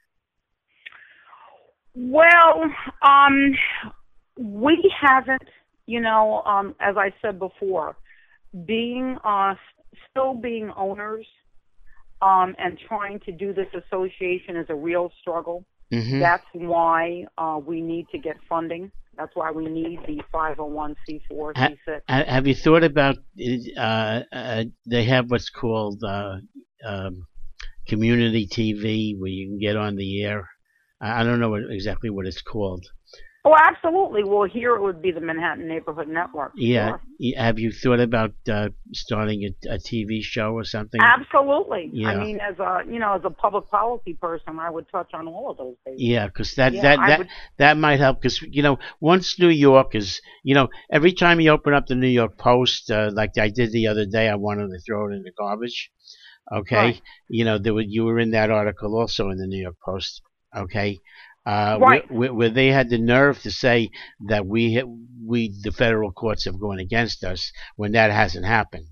Well, um, we haven't. You know, um, as I said before, being uh, still being owners. Um, and trying to do this association is a real struggle. Mm-hmm. That's why uh, we need to get funding. That's why we need the five oh one c four, c six. Ha- have you thought about, uh, uh, they have what's called uh, um, community T V where you can get on the air. I don't know what, exactly what it's called. Oh, absolutely. Well, here it would be the Manhattan Neighborhood Network. Yeah. Sure. Have you thought about uh, starting a, a T V show or something? Absolutely. Yeah. I mean, as a you know, as a public policy person, I would touch on all of those bases. Yeah, because that yeah, that that, would... that might help. Because you know, once New York is, you know, every time you open up the New York Post, uh, like I did the other day, I wanted to throw it in the garbage. Okay. Right. You know, there were, you were in that article also in the New York Post. Okay. Uh, right. where, where they had the nerve to say that we we the federal courts have gone against us when that hasn't happened.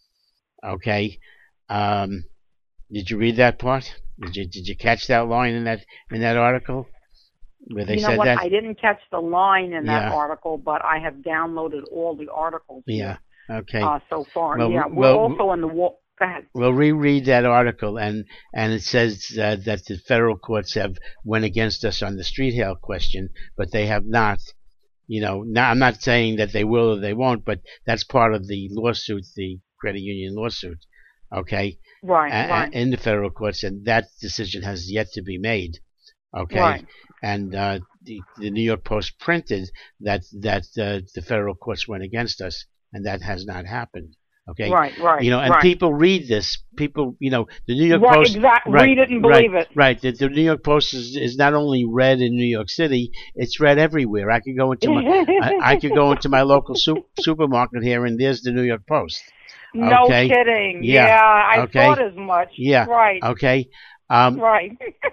Okay, um, did you read that part? Did you did you catch that line in that in that article where they you know said what? that? I didn't catch the line in that yeah. article, but I have downloaded all the articles. Yeah. Here, okay. Uh, so far, well, yeah. We're well, also in the wall. Go ahead. Well, reread that article, and and it says uh, that the federal courts have went against us on the street hail question, but they have not. You know, now I'm not saying that they will or they won't, but that's part of the lawsuit, the credit union lawsuit. Okay. Right. A- right. In the federal courts, and that decision has yet to be made. Okay. Right. And uh, the the New York Post printed that that uh, the federal courts went against us, and that has not happened. Okay. Right, right. You know, and right. people read this. People, you know, the New York right, Post. Exactly. Right, read it and believe right, it. Right. The, the New York Post is, is not only read in New York City; it's read everywhere. I could go into my I, I could go into my local su- supermarket here, and there's the New York Post. No okay? kidding. Yeah. yeah I okay. thought as much. Yeah. Right. Okay. Um, right.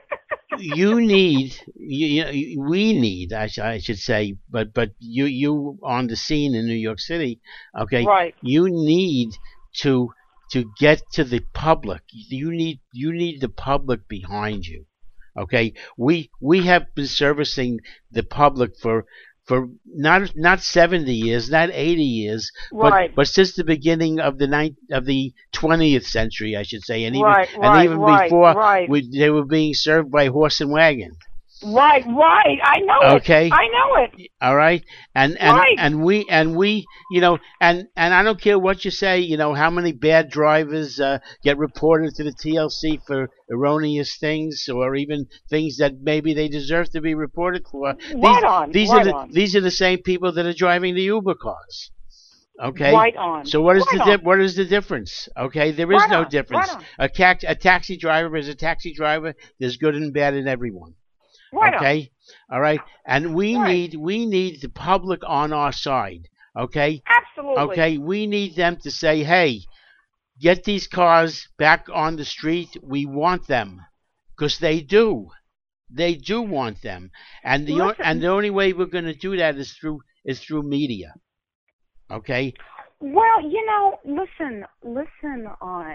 you need you, you we need I, sh- I should say, but but you you on the scene in New York City, okay, Right. you need to to get to the public. You need you need the public behind you. Okay, we we have been servicing the public for for not not seventy years, not eighty years, but Right. but since the beginning of the ninth of the twentieth century, I should say, and even Right. and Right. even Right. before, Right. we, they were being served by horse and wagon. Right. Right. I know it. Okay, I know it. all right, and and Right. and we and we, you know, and and I don't care what you say, you know, how many bad drivers uh, get reported to the T L C for erroneous things, or even things that maybe they deserve to be reported for. These Right on. these are Right the on. these are the same people that are driving the Uber cars. Okay. Right on. So what is Right the on. di- what is the difference? Okay, there is Right no on. difference. Right on. A tax a taxi driver is a taxi driver. There's good and bad in everyone. Right on. Okay, all right, and we Right. need we need the public on our side. Okay, Absolutely. okay, we need them to say, hey, get these cars back on the street. We want them, because they do. They do want them, and the o- and Listen. the only way we're going to do that is through is through media. Okay. Well, you know, listen, listen, uh,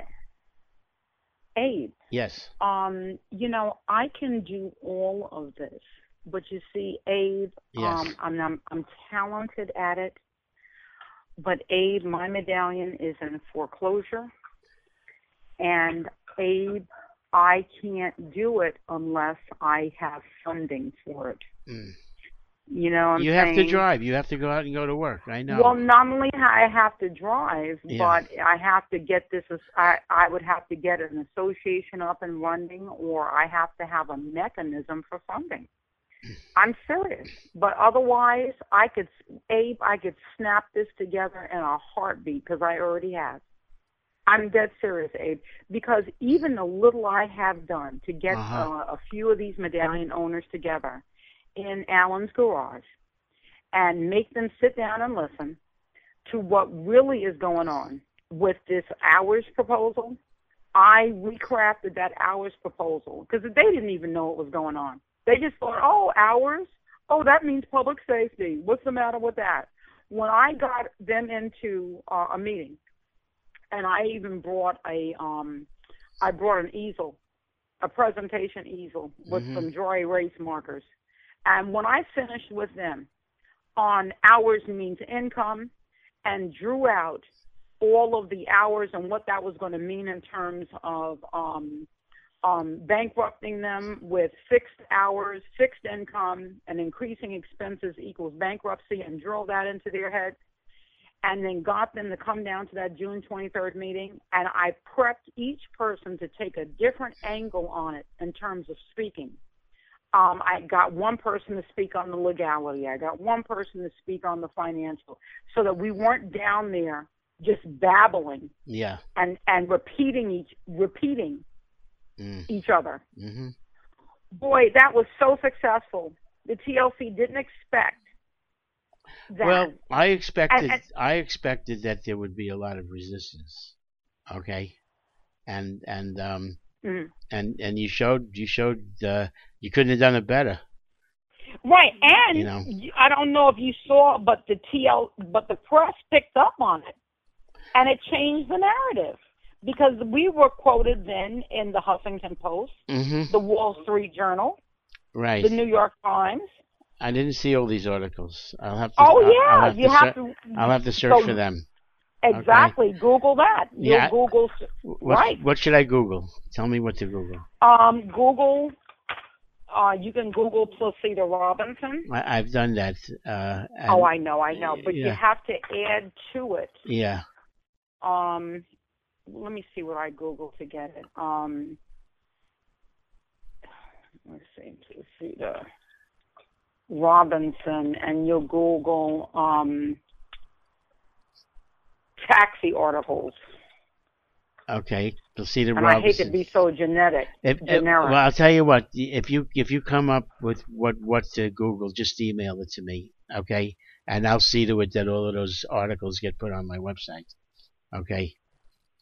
Abe. Yes. Um, you know, I can do all of this, but you see, Abe, Yes. um, I'm, I'm I'm talented at it, but Abe, my medallion is in foreclosure, and Abe, I can't do it unless I have funding for it. Mm. You know what I'm You saying? have to drive. You have to go out and go to work. I know. Well, not only I have to drive, Yeah. but I have to get this. I I would have to get an association up and running, or I have to have a mechanism for funding. I'm serious, but otherwise, I could, Abe, I could snap this together in a heartbeat because I already have. I'm dead serious, Abe, because even the little I have done to get Uh-huh. uh, a few of these medallion owners together in Alan's garage and make them sit down and listen to what really is going on with this hours proposal. I recrafted that hours proposal because they didn't even know what was going on. They just thought, oh, hours? Oh, that means public safety. What's the matter with that? When I got them into uh, a meeting, and I even brought a, um, I brought an easel, a presentation easel with Mhm. some dry erase markers. And when I finished with them on hours means income and drew out all of the hours and what that was going to mean in terms of um, um, bankrupting them with fixed hours, fixed income, and increasing expenses equals bankruptcy, and drove that into their head, and then got them to come down to that June twenty-third meeting, and I prepped each person to take a different angle on it in terms of speaking. Um, I got one person to speak on the legality. I got one person to speak on the financial, so that we weren't down there just babbling Yeah. and, and repeating each repeating Mm. each other. Mm-hmm. Boy, that was so successful. The T L C didn't expect that. Well, I expected And- and- I expected that there would be a lot of resistance. Okay, and and um Mhm. and and you showed you showed uh, you couldn't have done it better. Right, and You know. I don't know if you saw, but the T L, but the press picked up on it, and it changed the narrative because we were quoted then in the Huffington Post, Mm-hmm. the Wall Street Journal, Right. the New York Times. I didn't see all these articles. I'll have to. Oh I'll, yeah, I'll have you to have ser- to. I'll have to search so- for them. Exactly. Google that. You'll Yeah. Google. What, Right. What should I Google? Tell me what to Google. Um, Google. Uh, you can Google Placido Robinson. I, I've done that. Uh, and, Oh, I know, I know, but you yeah. have to add to it. Yeah. Um, let me see what I Googled to get it. Um, let's see, Placido Robinson, and you'll Google um, taxi articles. Okay. Placido And I hate Robinson. to be so genetic, If, if- generic. well, I'll tell you what. If you if you come up with what what to Google, just email it to me, okay? And I'll see to it that all of those articles get put on my website, okay?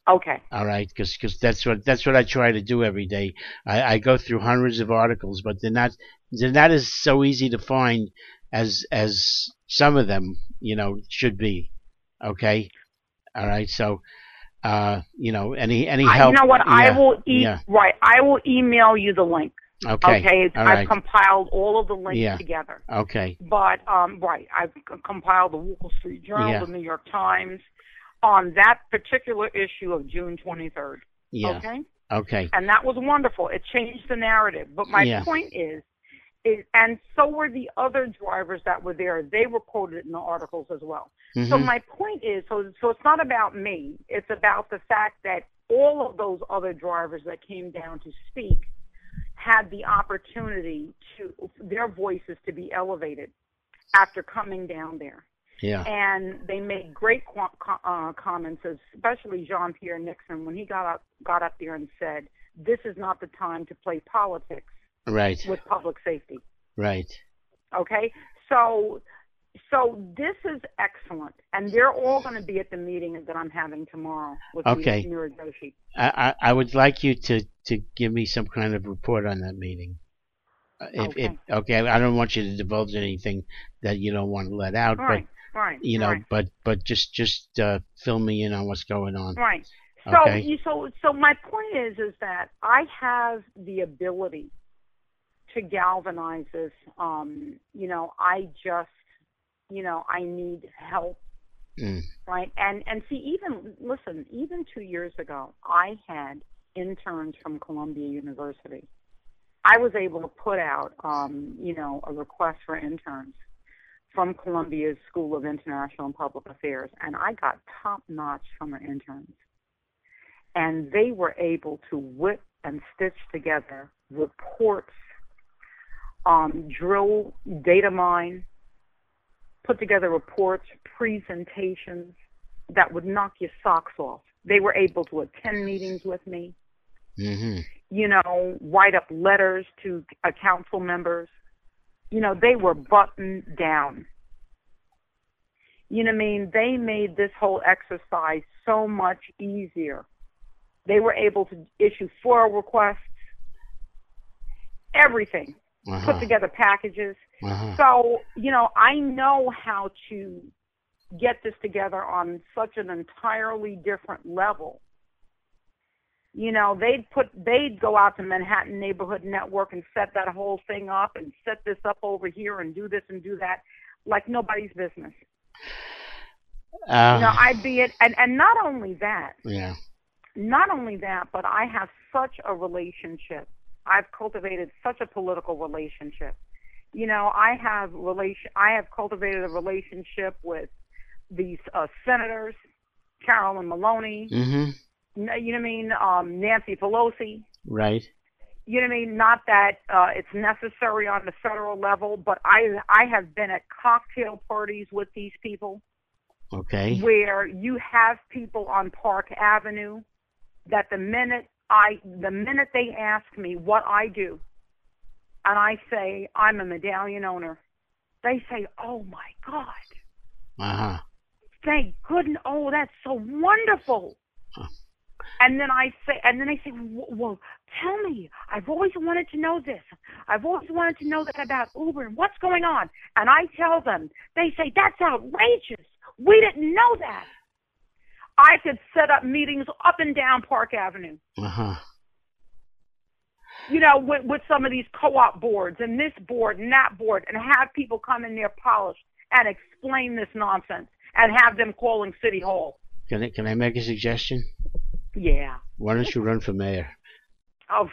Okay. All right, because that's what that's what I try to do every day. I, I go through hundreds of articles, but they're not they're not as so easy to find as as some of them, you know, should be. Okay, all right. So, uh, you know, any any I, you help? know what? I Yeah, will e- yeah. right. I will email you the link. Okay, Okay. all I've right. compiled all of the links Yeah. together. Okay. But um, right, I've c- compiled the Wall Street Journal, Yeah. the New York Times, on that particular issue of June twenty-third. Yeah. Okay. Okay. And that was wonderful. It changed the narrative. But my Yeah. point is, is, and so were the other drivers that were there. They were quoted in the articles as well. Mm-hmm. So my point is, so so it's not about me. It's about the fact that all of those other drivers that came down to speak had the opportunity to their voices to be elevated after coming down there. Yeah. And they made great qu- uh, comments, especially Jean Pierre Nixon, when he got up got up there and said, "This is not the time to play politics Right. with public safety." Right. Okay, so so this is excellent, and they're all going to be at the meeting that I'm having tomorrow with Okay. Mira Joshi. I, I I would like you to to give me some kind of report on that meeting. Uh, If, Okay. if okay, I don't want you to divulge anything that you don't want to let out, Right, right, but you know, right. but but just just uh, fill me in on what's going on. Right. So Okay. you so so my point is is that I have the ability to galvanize this. Um, you know, I just you know, I need help. Mm. Right. And and see, even listen, even two years ago I had interns from Columbia University. I was able to put out um, you know, a request for interns from Columbia's School of International and Public Affairs, and I got top-notch summer interns. And they were able to whip and stitch together reports, um, drill, data mine, put together reports, presentations that would knock your socks off. They were able to attend meetings with me, Mm-hmm. you know, write up letters to uh, council members. You know, they were buttoned down. You know what I mean? They made this whole exercise so much easier. They were able to issue F O I A requests, everything, Uh-huh. put together packages. Uh-huh. So, you know, I know how to get this together on such an entirely different level. You know, they'd put, they'd go out to Manhattan Neighborhood Network and set that whole thing up and set this up over here and do this and do that like nobody's business. Uh, You know, I'd be it, and, and not only that, yeah. not only that, but I have such a relationship. I've cultivated such a political relationship. You know, I have relation. I have cultivated a relationship with these uh, senators, Carolyn Maloney. Mm-hmm. You know what I mean? Um, Nancy Pelosi. Right. You know what I mean? Not that uh, it's necessary on the federal level, but I I have been at cocktail parties with these people. Okay. Where you have people on Park Avenue that the minute I the minute they ask me what I do, and I say I'm a medallion owner, they say, "Oh my God, Uh-huh. thank goodness! Oh, that's so wonderful." Huh. And then I say, and then they say, "Well, tell me. I've always wanted to know this. I've always wanted to know that about Uber and what's going on." And I tell them, they say, "That's outrageous. We didn't know that." I could set up meetings up and down Park Avenue, Uh-huh. you know, with, with some of these co-op boards and this board and that board, and have people come in there polished and explain this nonsense and have them calling City Hall. Can I, can I make a suggestion? Yeah. Why don't you run for mayor? Oh.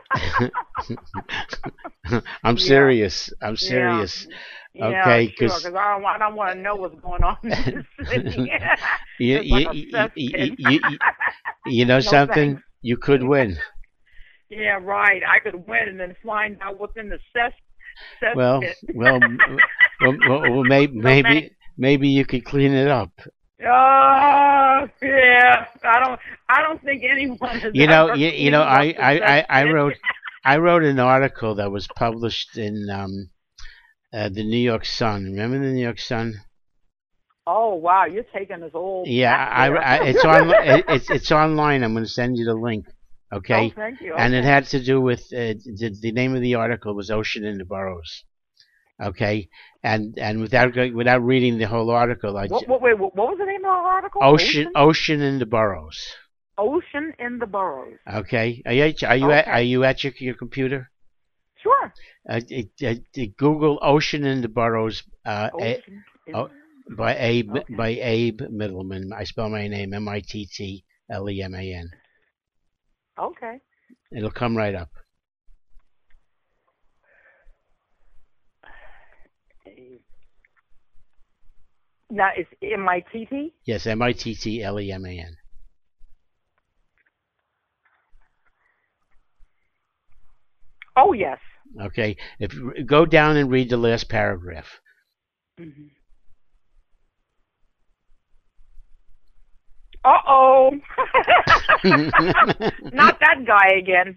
I'm Yeah. serious. I'm serious. Yeah, Okay, sure, 'cause- because I don't, I don't want to know what's going on in this city. You, It's like you, a you, cesspit. you, you, you, you know No something? thanks. You could win. Yeah, right. I could win and then find out what's in the cess. cess Well, pit. well, m- well, well, well may, No maybe, thanks. maybe you could clean it up. Oh, yeah. I don't. I don't think anyone has. You know, ever you, you know, I, cleaned up I, the I, I cesspit. wrote, I wrote an article that was published in um, uh, the New York Sun. Remember the New York Sun? Oh wow, you're taking us all Yeah, back I, there. I it's on it, it's it's online. I'm going to send you the link. Oh, Okay, thank you. and it Okay. had to do with uh, the the name of the article was Ocean in the Boroughs. Okay, and and without go- without reading the whole article, I What, j- what, wait, what, what was the name of the article? Ocean Ocean? Ocean in the Boroughs. Ocean in the Boroughs. Okay, are you at, are you at, are Okay. you at your, your computer? Sure. Uh, it, it, it- Google Ocean in the Boroughs uh, a, Ocean in. oh, by Abe Okay. by Abe Middleman. I spell my name M I T T L E M A N. Okay. It'll come right up. Now it's M I T T. Yes, M I T T L E M A N. Oh yes. Okay, if go down and read the last paragraph. Mm-hmm. Uh oh. Not that guy again.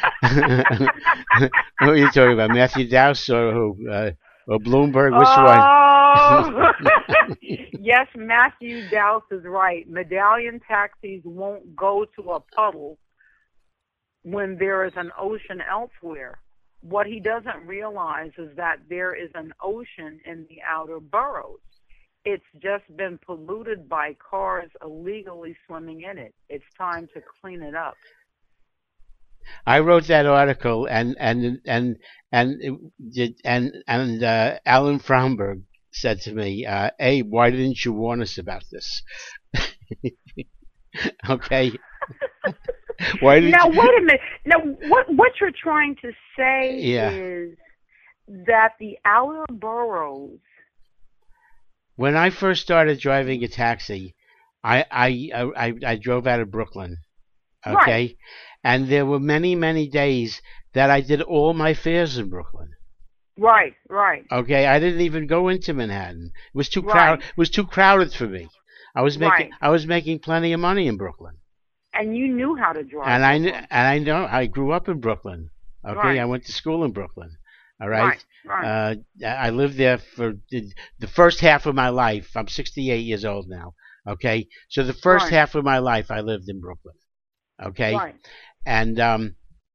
Who are you talking about, Matthew Dowse or who? Uh, or Bloomberg? Which Oh. one? Yes, Matthew Dowse is right. Medallion taxis won't go to a puddle when there is an ocean elsewhere. What he doesn't realize is that there is an ocean in the outer boroughs. It's just been polluted by cars illegally swimming in it. It's time to clean it up. I wrote that article, and and and and it- and and uh, Alan Fromberg said to me, uh, "Abe, why didn't you warn us about this?" Okay, why did Now, you? wait a minute. Now, what what you're trying to say Yeah. is that the outer boroughs. When I first started driving a taxi, I I I, I drove out of Brooklyn. Okay, Right. and there were many many days that I did all my fares in Brooklyn. Right, right, Okay, I didn't even go into Manhattan. It was too crowd. right, It was too crowded for me. I was making right. I was making plenty of money in Brooklyn, And you knew how to drive and I kn- Brooklyn. and I know I grew up in Brooklyn. Okay, Right, I went to school in Brooklyn. All right, right, right, uh, I lived there for the, the first half of my life. I'm sixty-eight years old now. Okay, so the first right, half of my life I lived in Brooklyn. Okay, right. and um,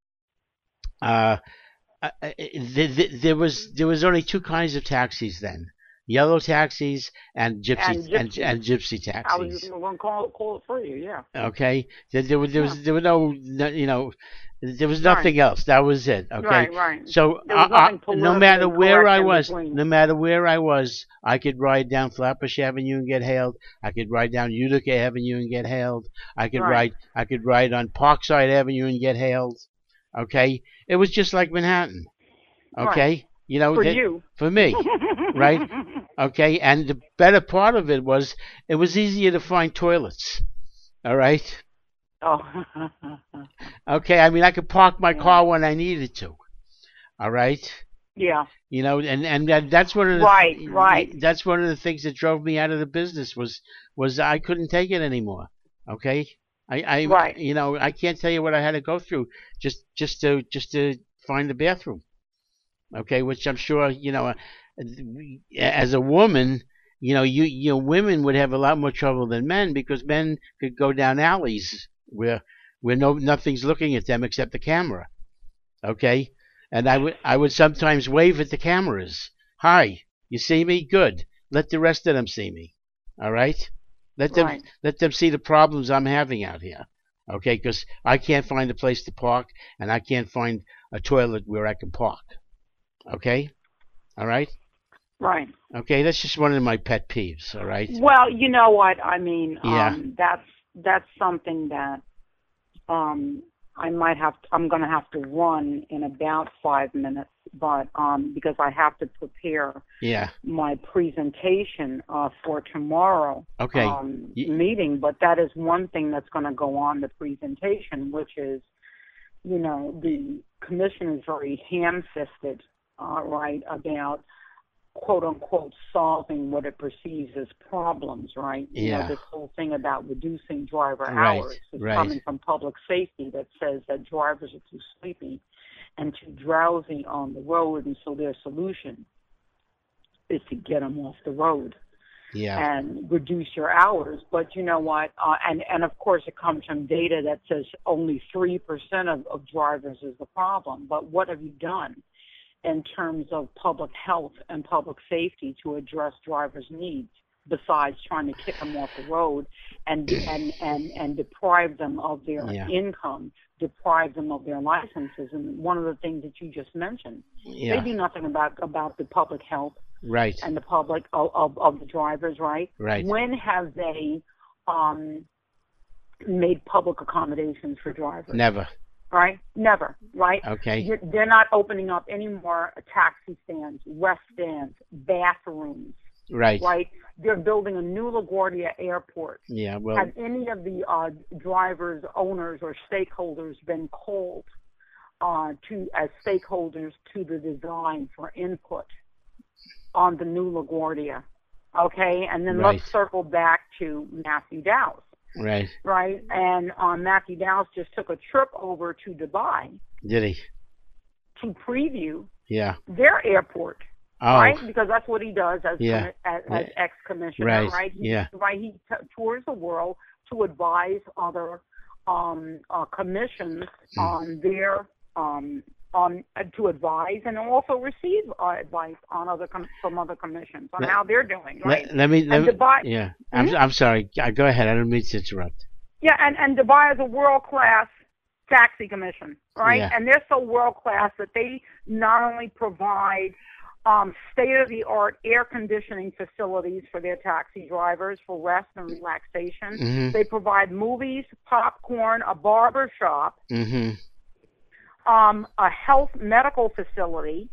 uh, uh, th- th- there was there was only two kinds of taxis then: yellow taxis and gypsy And and, gypsies. and gypsy I was just taxis. going to call it, call it for you, yeah. Okay, there, there, was- there Yeah. was there was no, no you know there was Right, nothing else. That was it. Okay, right, right. so There uh, was uh, nothing no matter politically where correct I in was, between. no matter where I was, I could ride down Flatbush Avenue and get hailed. I could ride down Utica Avenue and get hailed. I could Right, ride I could ride on Parkside Avenue and get hailed. Okay, it was just like Manhattan. right. Okay, you know For that you. for me, right? Okay, and the better part of it was it was easier to find toilets. All right. Oh. Okay, I mean I could park my Yeah. car when I needed to. All right. Yeah. You know, and and that, that's one of the Right, right. that's one of the things that drove me out of the business was was I couldn't take it anymore. Okay, I I Right. you know I can't tell you what I had to go through just just to just to find the bathroom. Okay, which I'm sure you know, uh, as a woman, you know, you you know, women would have a lot more trouble than men because men could go down alleys where where no nothing's looking at them except the camera. Okay, and I would I would sometimes wave at the cameras. Hi, you see me? Good. Let the rest of them see me. All right. Let them Right. let them see the problems I'm having out here. Okay, because I can't find a place to park and I can't find a toilet where I can park. Okay. All right. Right. Okay, that's just one of my pet peeves. All right. Well, you know what? I mean, Yeah. um, that's that's something that um, I might have. I'm going to have to run in about five minutes, but um, because I have to prepare Yeah. my presentation uh, for tomorrow Okay. um, Y- meeting. But that is one thing that's going to go on the presentation, which is, you know, the commission is very ham-fisted, uh, right, about quote unquote solving what it perceives as problems, right? You Yeah. know, this whole thing about reducing driver Right, hours is right. coming from public safety that says that drivers are too sleepy and too drowsy on the road, and so their solution is to get them off the road. Yeah. and reduce your hours. But you know what? Uh, and, and of course, it comes from data that says only three percent of, of drivers is the problem. But what have you done in terms of public health and public safety to address drivers' needs, besides trying to kick them off the road and and and, and deprive them of their Yeah. income, deprive them of their licenses? And one of the things that you just mentioned, Yeah. they do nothing about about the public health Right. and the public of, of, of the drivers, right? Right. When have they um, made public accommodations for drivers? Never. Right? Never, right? Okay. You're, they're not opening up any more taxi stands, rest stands, bathrooms, Right. right? They're building a new LaGuardia airport. Yeah. Well. Have any of the uh, drivers, owners, or stakeholders been called uh, to as stakeholders to the design for input on the new LaGuardia? Okay, and then Right. let's circle back to Matthew Dowse, Right. right? And um, Matthew Dowse just took a trip over to Dubai Did he? to preview Yeah. their airport, Oh. right? Because that's what he does as Yeah. as, as ex-commissioner, Right. right? He, Yeah. Right. He t- tours the world to advise other um, uh, commissions Mm. on their um, on uh, to advise and also receive uh, advice on other com- from other commissions on Let- how they're doing, right? Let, let me. Let And me Dubai- yeah. Mhm. I'm. I'm sorry. Uh, Go ahead. I don't mean to interrupt. Yeah, and, and Dubai is a world-class taxi commission, right? Yeah. And they're so world-class that they not only provide um, state-of-the-art air conditioning facilities for their taxi drivers for rest and relaxation. Mhm. They provide movies, popcorn, a barber shop, Mhm. um, a health medical facility,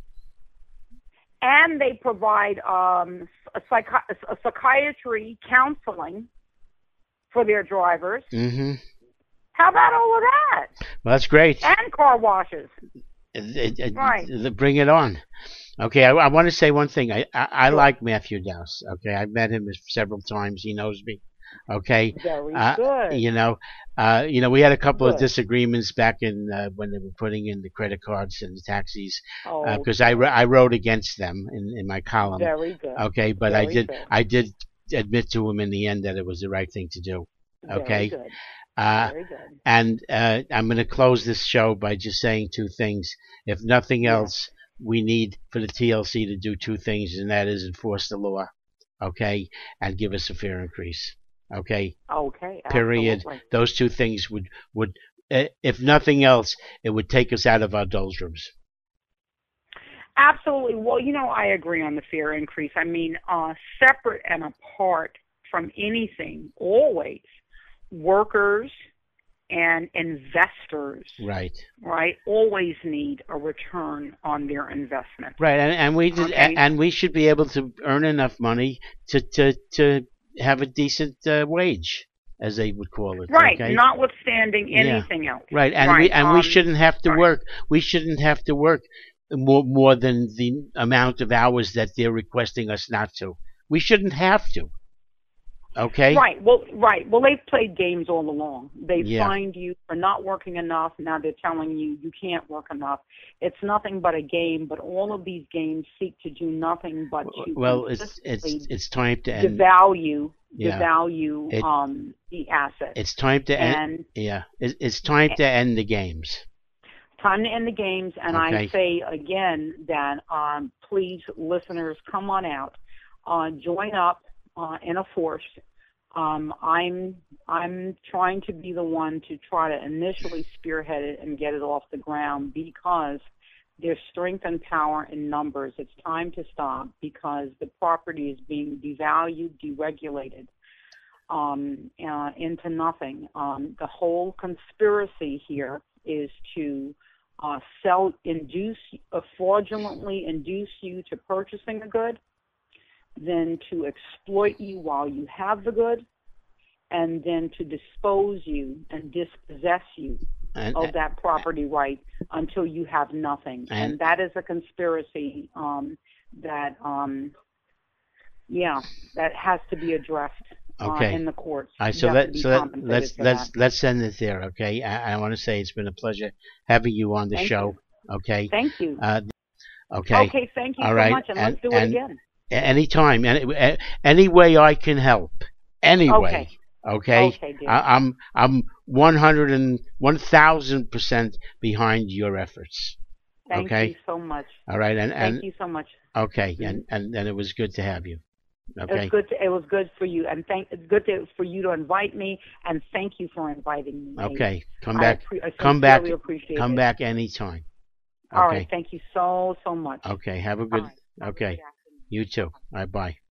and they provide um, a, psychi- a psychiatry counseling for their drivers. Mhm. How about all of that? Well, that's great. And car washes. It- it- Right. it- Bring it on. Okay, I, I want to say one thing. I, I, I Sure. like Matthew Dowse. Okay, I've met him several times. He knows me. Okay, Very uh, good. you know, uh, you know, we had a couple of Good. disagreements back in uh, when they were putting in the credit cards and the taxis, Oh, because I, wr- I wrote against them in, in my column. very good. Okay, but I Very did good. I did admit to him in the end that it was the right thing to do. Okay. Very good. Uh, Very good. and uh, I'm going to close this show by just saying two things. If nothing Yeah. else, we need for the T L C to do two things, and that is enforce the law, okay, and give us a fair increase, okay. Okay. Period. Absolutely. Those two things would would, uh, if nothing else, it would take us out of our doldrums. Absolutely. Well, you know, I agree on the fair increase. I mean, uh, separate and apart from anything, always workers and investors, Right. right, always need a return on their investment. Right, and, and we did, Okay. and we should be able to earn enough money to to to have a decent uh, wage, as they would call it. Right, Okay? notwithstanding Yeah. anything else. Right, and Right, we and um, we shouldn't have to right. work. We shouldn't have to work more more than the amount of hours that they're requesting us not to. We shouldn't have to. Okay. Right. Well, right. Well, they've played games all along. They Yeah. fined you for not working enough. Now they're telling you you can't work enough. It's nothing but a game. But all of these games seek to do nothing but to Well, it's it's consistently it's time to end. devalue Yeah. devalue It- um, the asset. It's time to end. and Yeah, it's, it's time to end the games. time to end the games. And I Okay. say again that um, please, listeners, come on out, uh, join up uh, in a force. Um, I'm I'm trying to be the one to try to initially spearhead it and get it off the ground because there's strength and power in numbers. It's time to stop because the property is being devalued, deregulated um, uh, into nothing. Um, the whole conspiracy here is to uh, sell, induce, uh, fraudulently induce you to purchasing a good, then to exploit you while you have the good, and then to dispose you and dispossess you And, of that property right until you have nothing. And, And- that is a conspiracy um, that, um, yeah, that has to be addressed uh, Okay. in the courts. All right, You so have to let be so let, compensated let's for let's that. let's end it there. Okay. I, I want to say it's been a pleasure having you on the Thank show. Okay. Thank you. Uh, okay. Okay, thank you All so right, much, and, and- let's do and- it again. A- Anytime, any, a- any way I can help, any way. Okay. Okay, Okay, dear. I, I'm I'm one hundred and one thousand percent behind your efforts. Thank Okay, you so much. all right, and Thank and you so much. okay, Mhm. and and and it was good to have you. It was Okay, good. To, it was good for you, and thank. It's good to, for you to invite me, and thank you for inviting me. Nate. okay, come I, back, appre- I come back, sincerely appreciate come it. back anytime. All right. Okay, Thank you so so much. okay, have a All good. right. Have a Okay, good afternoon. you too. All right, bye.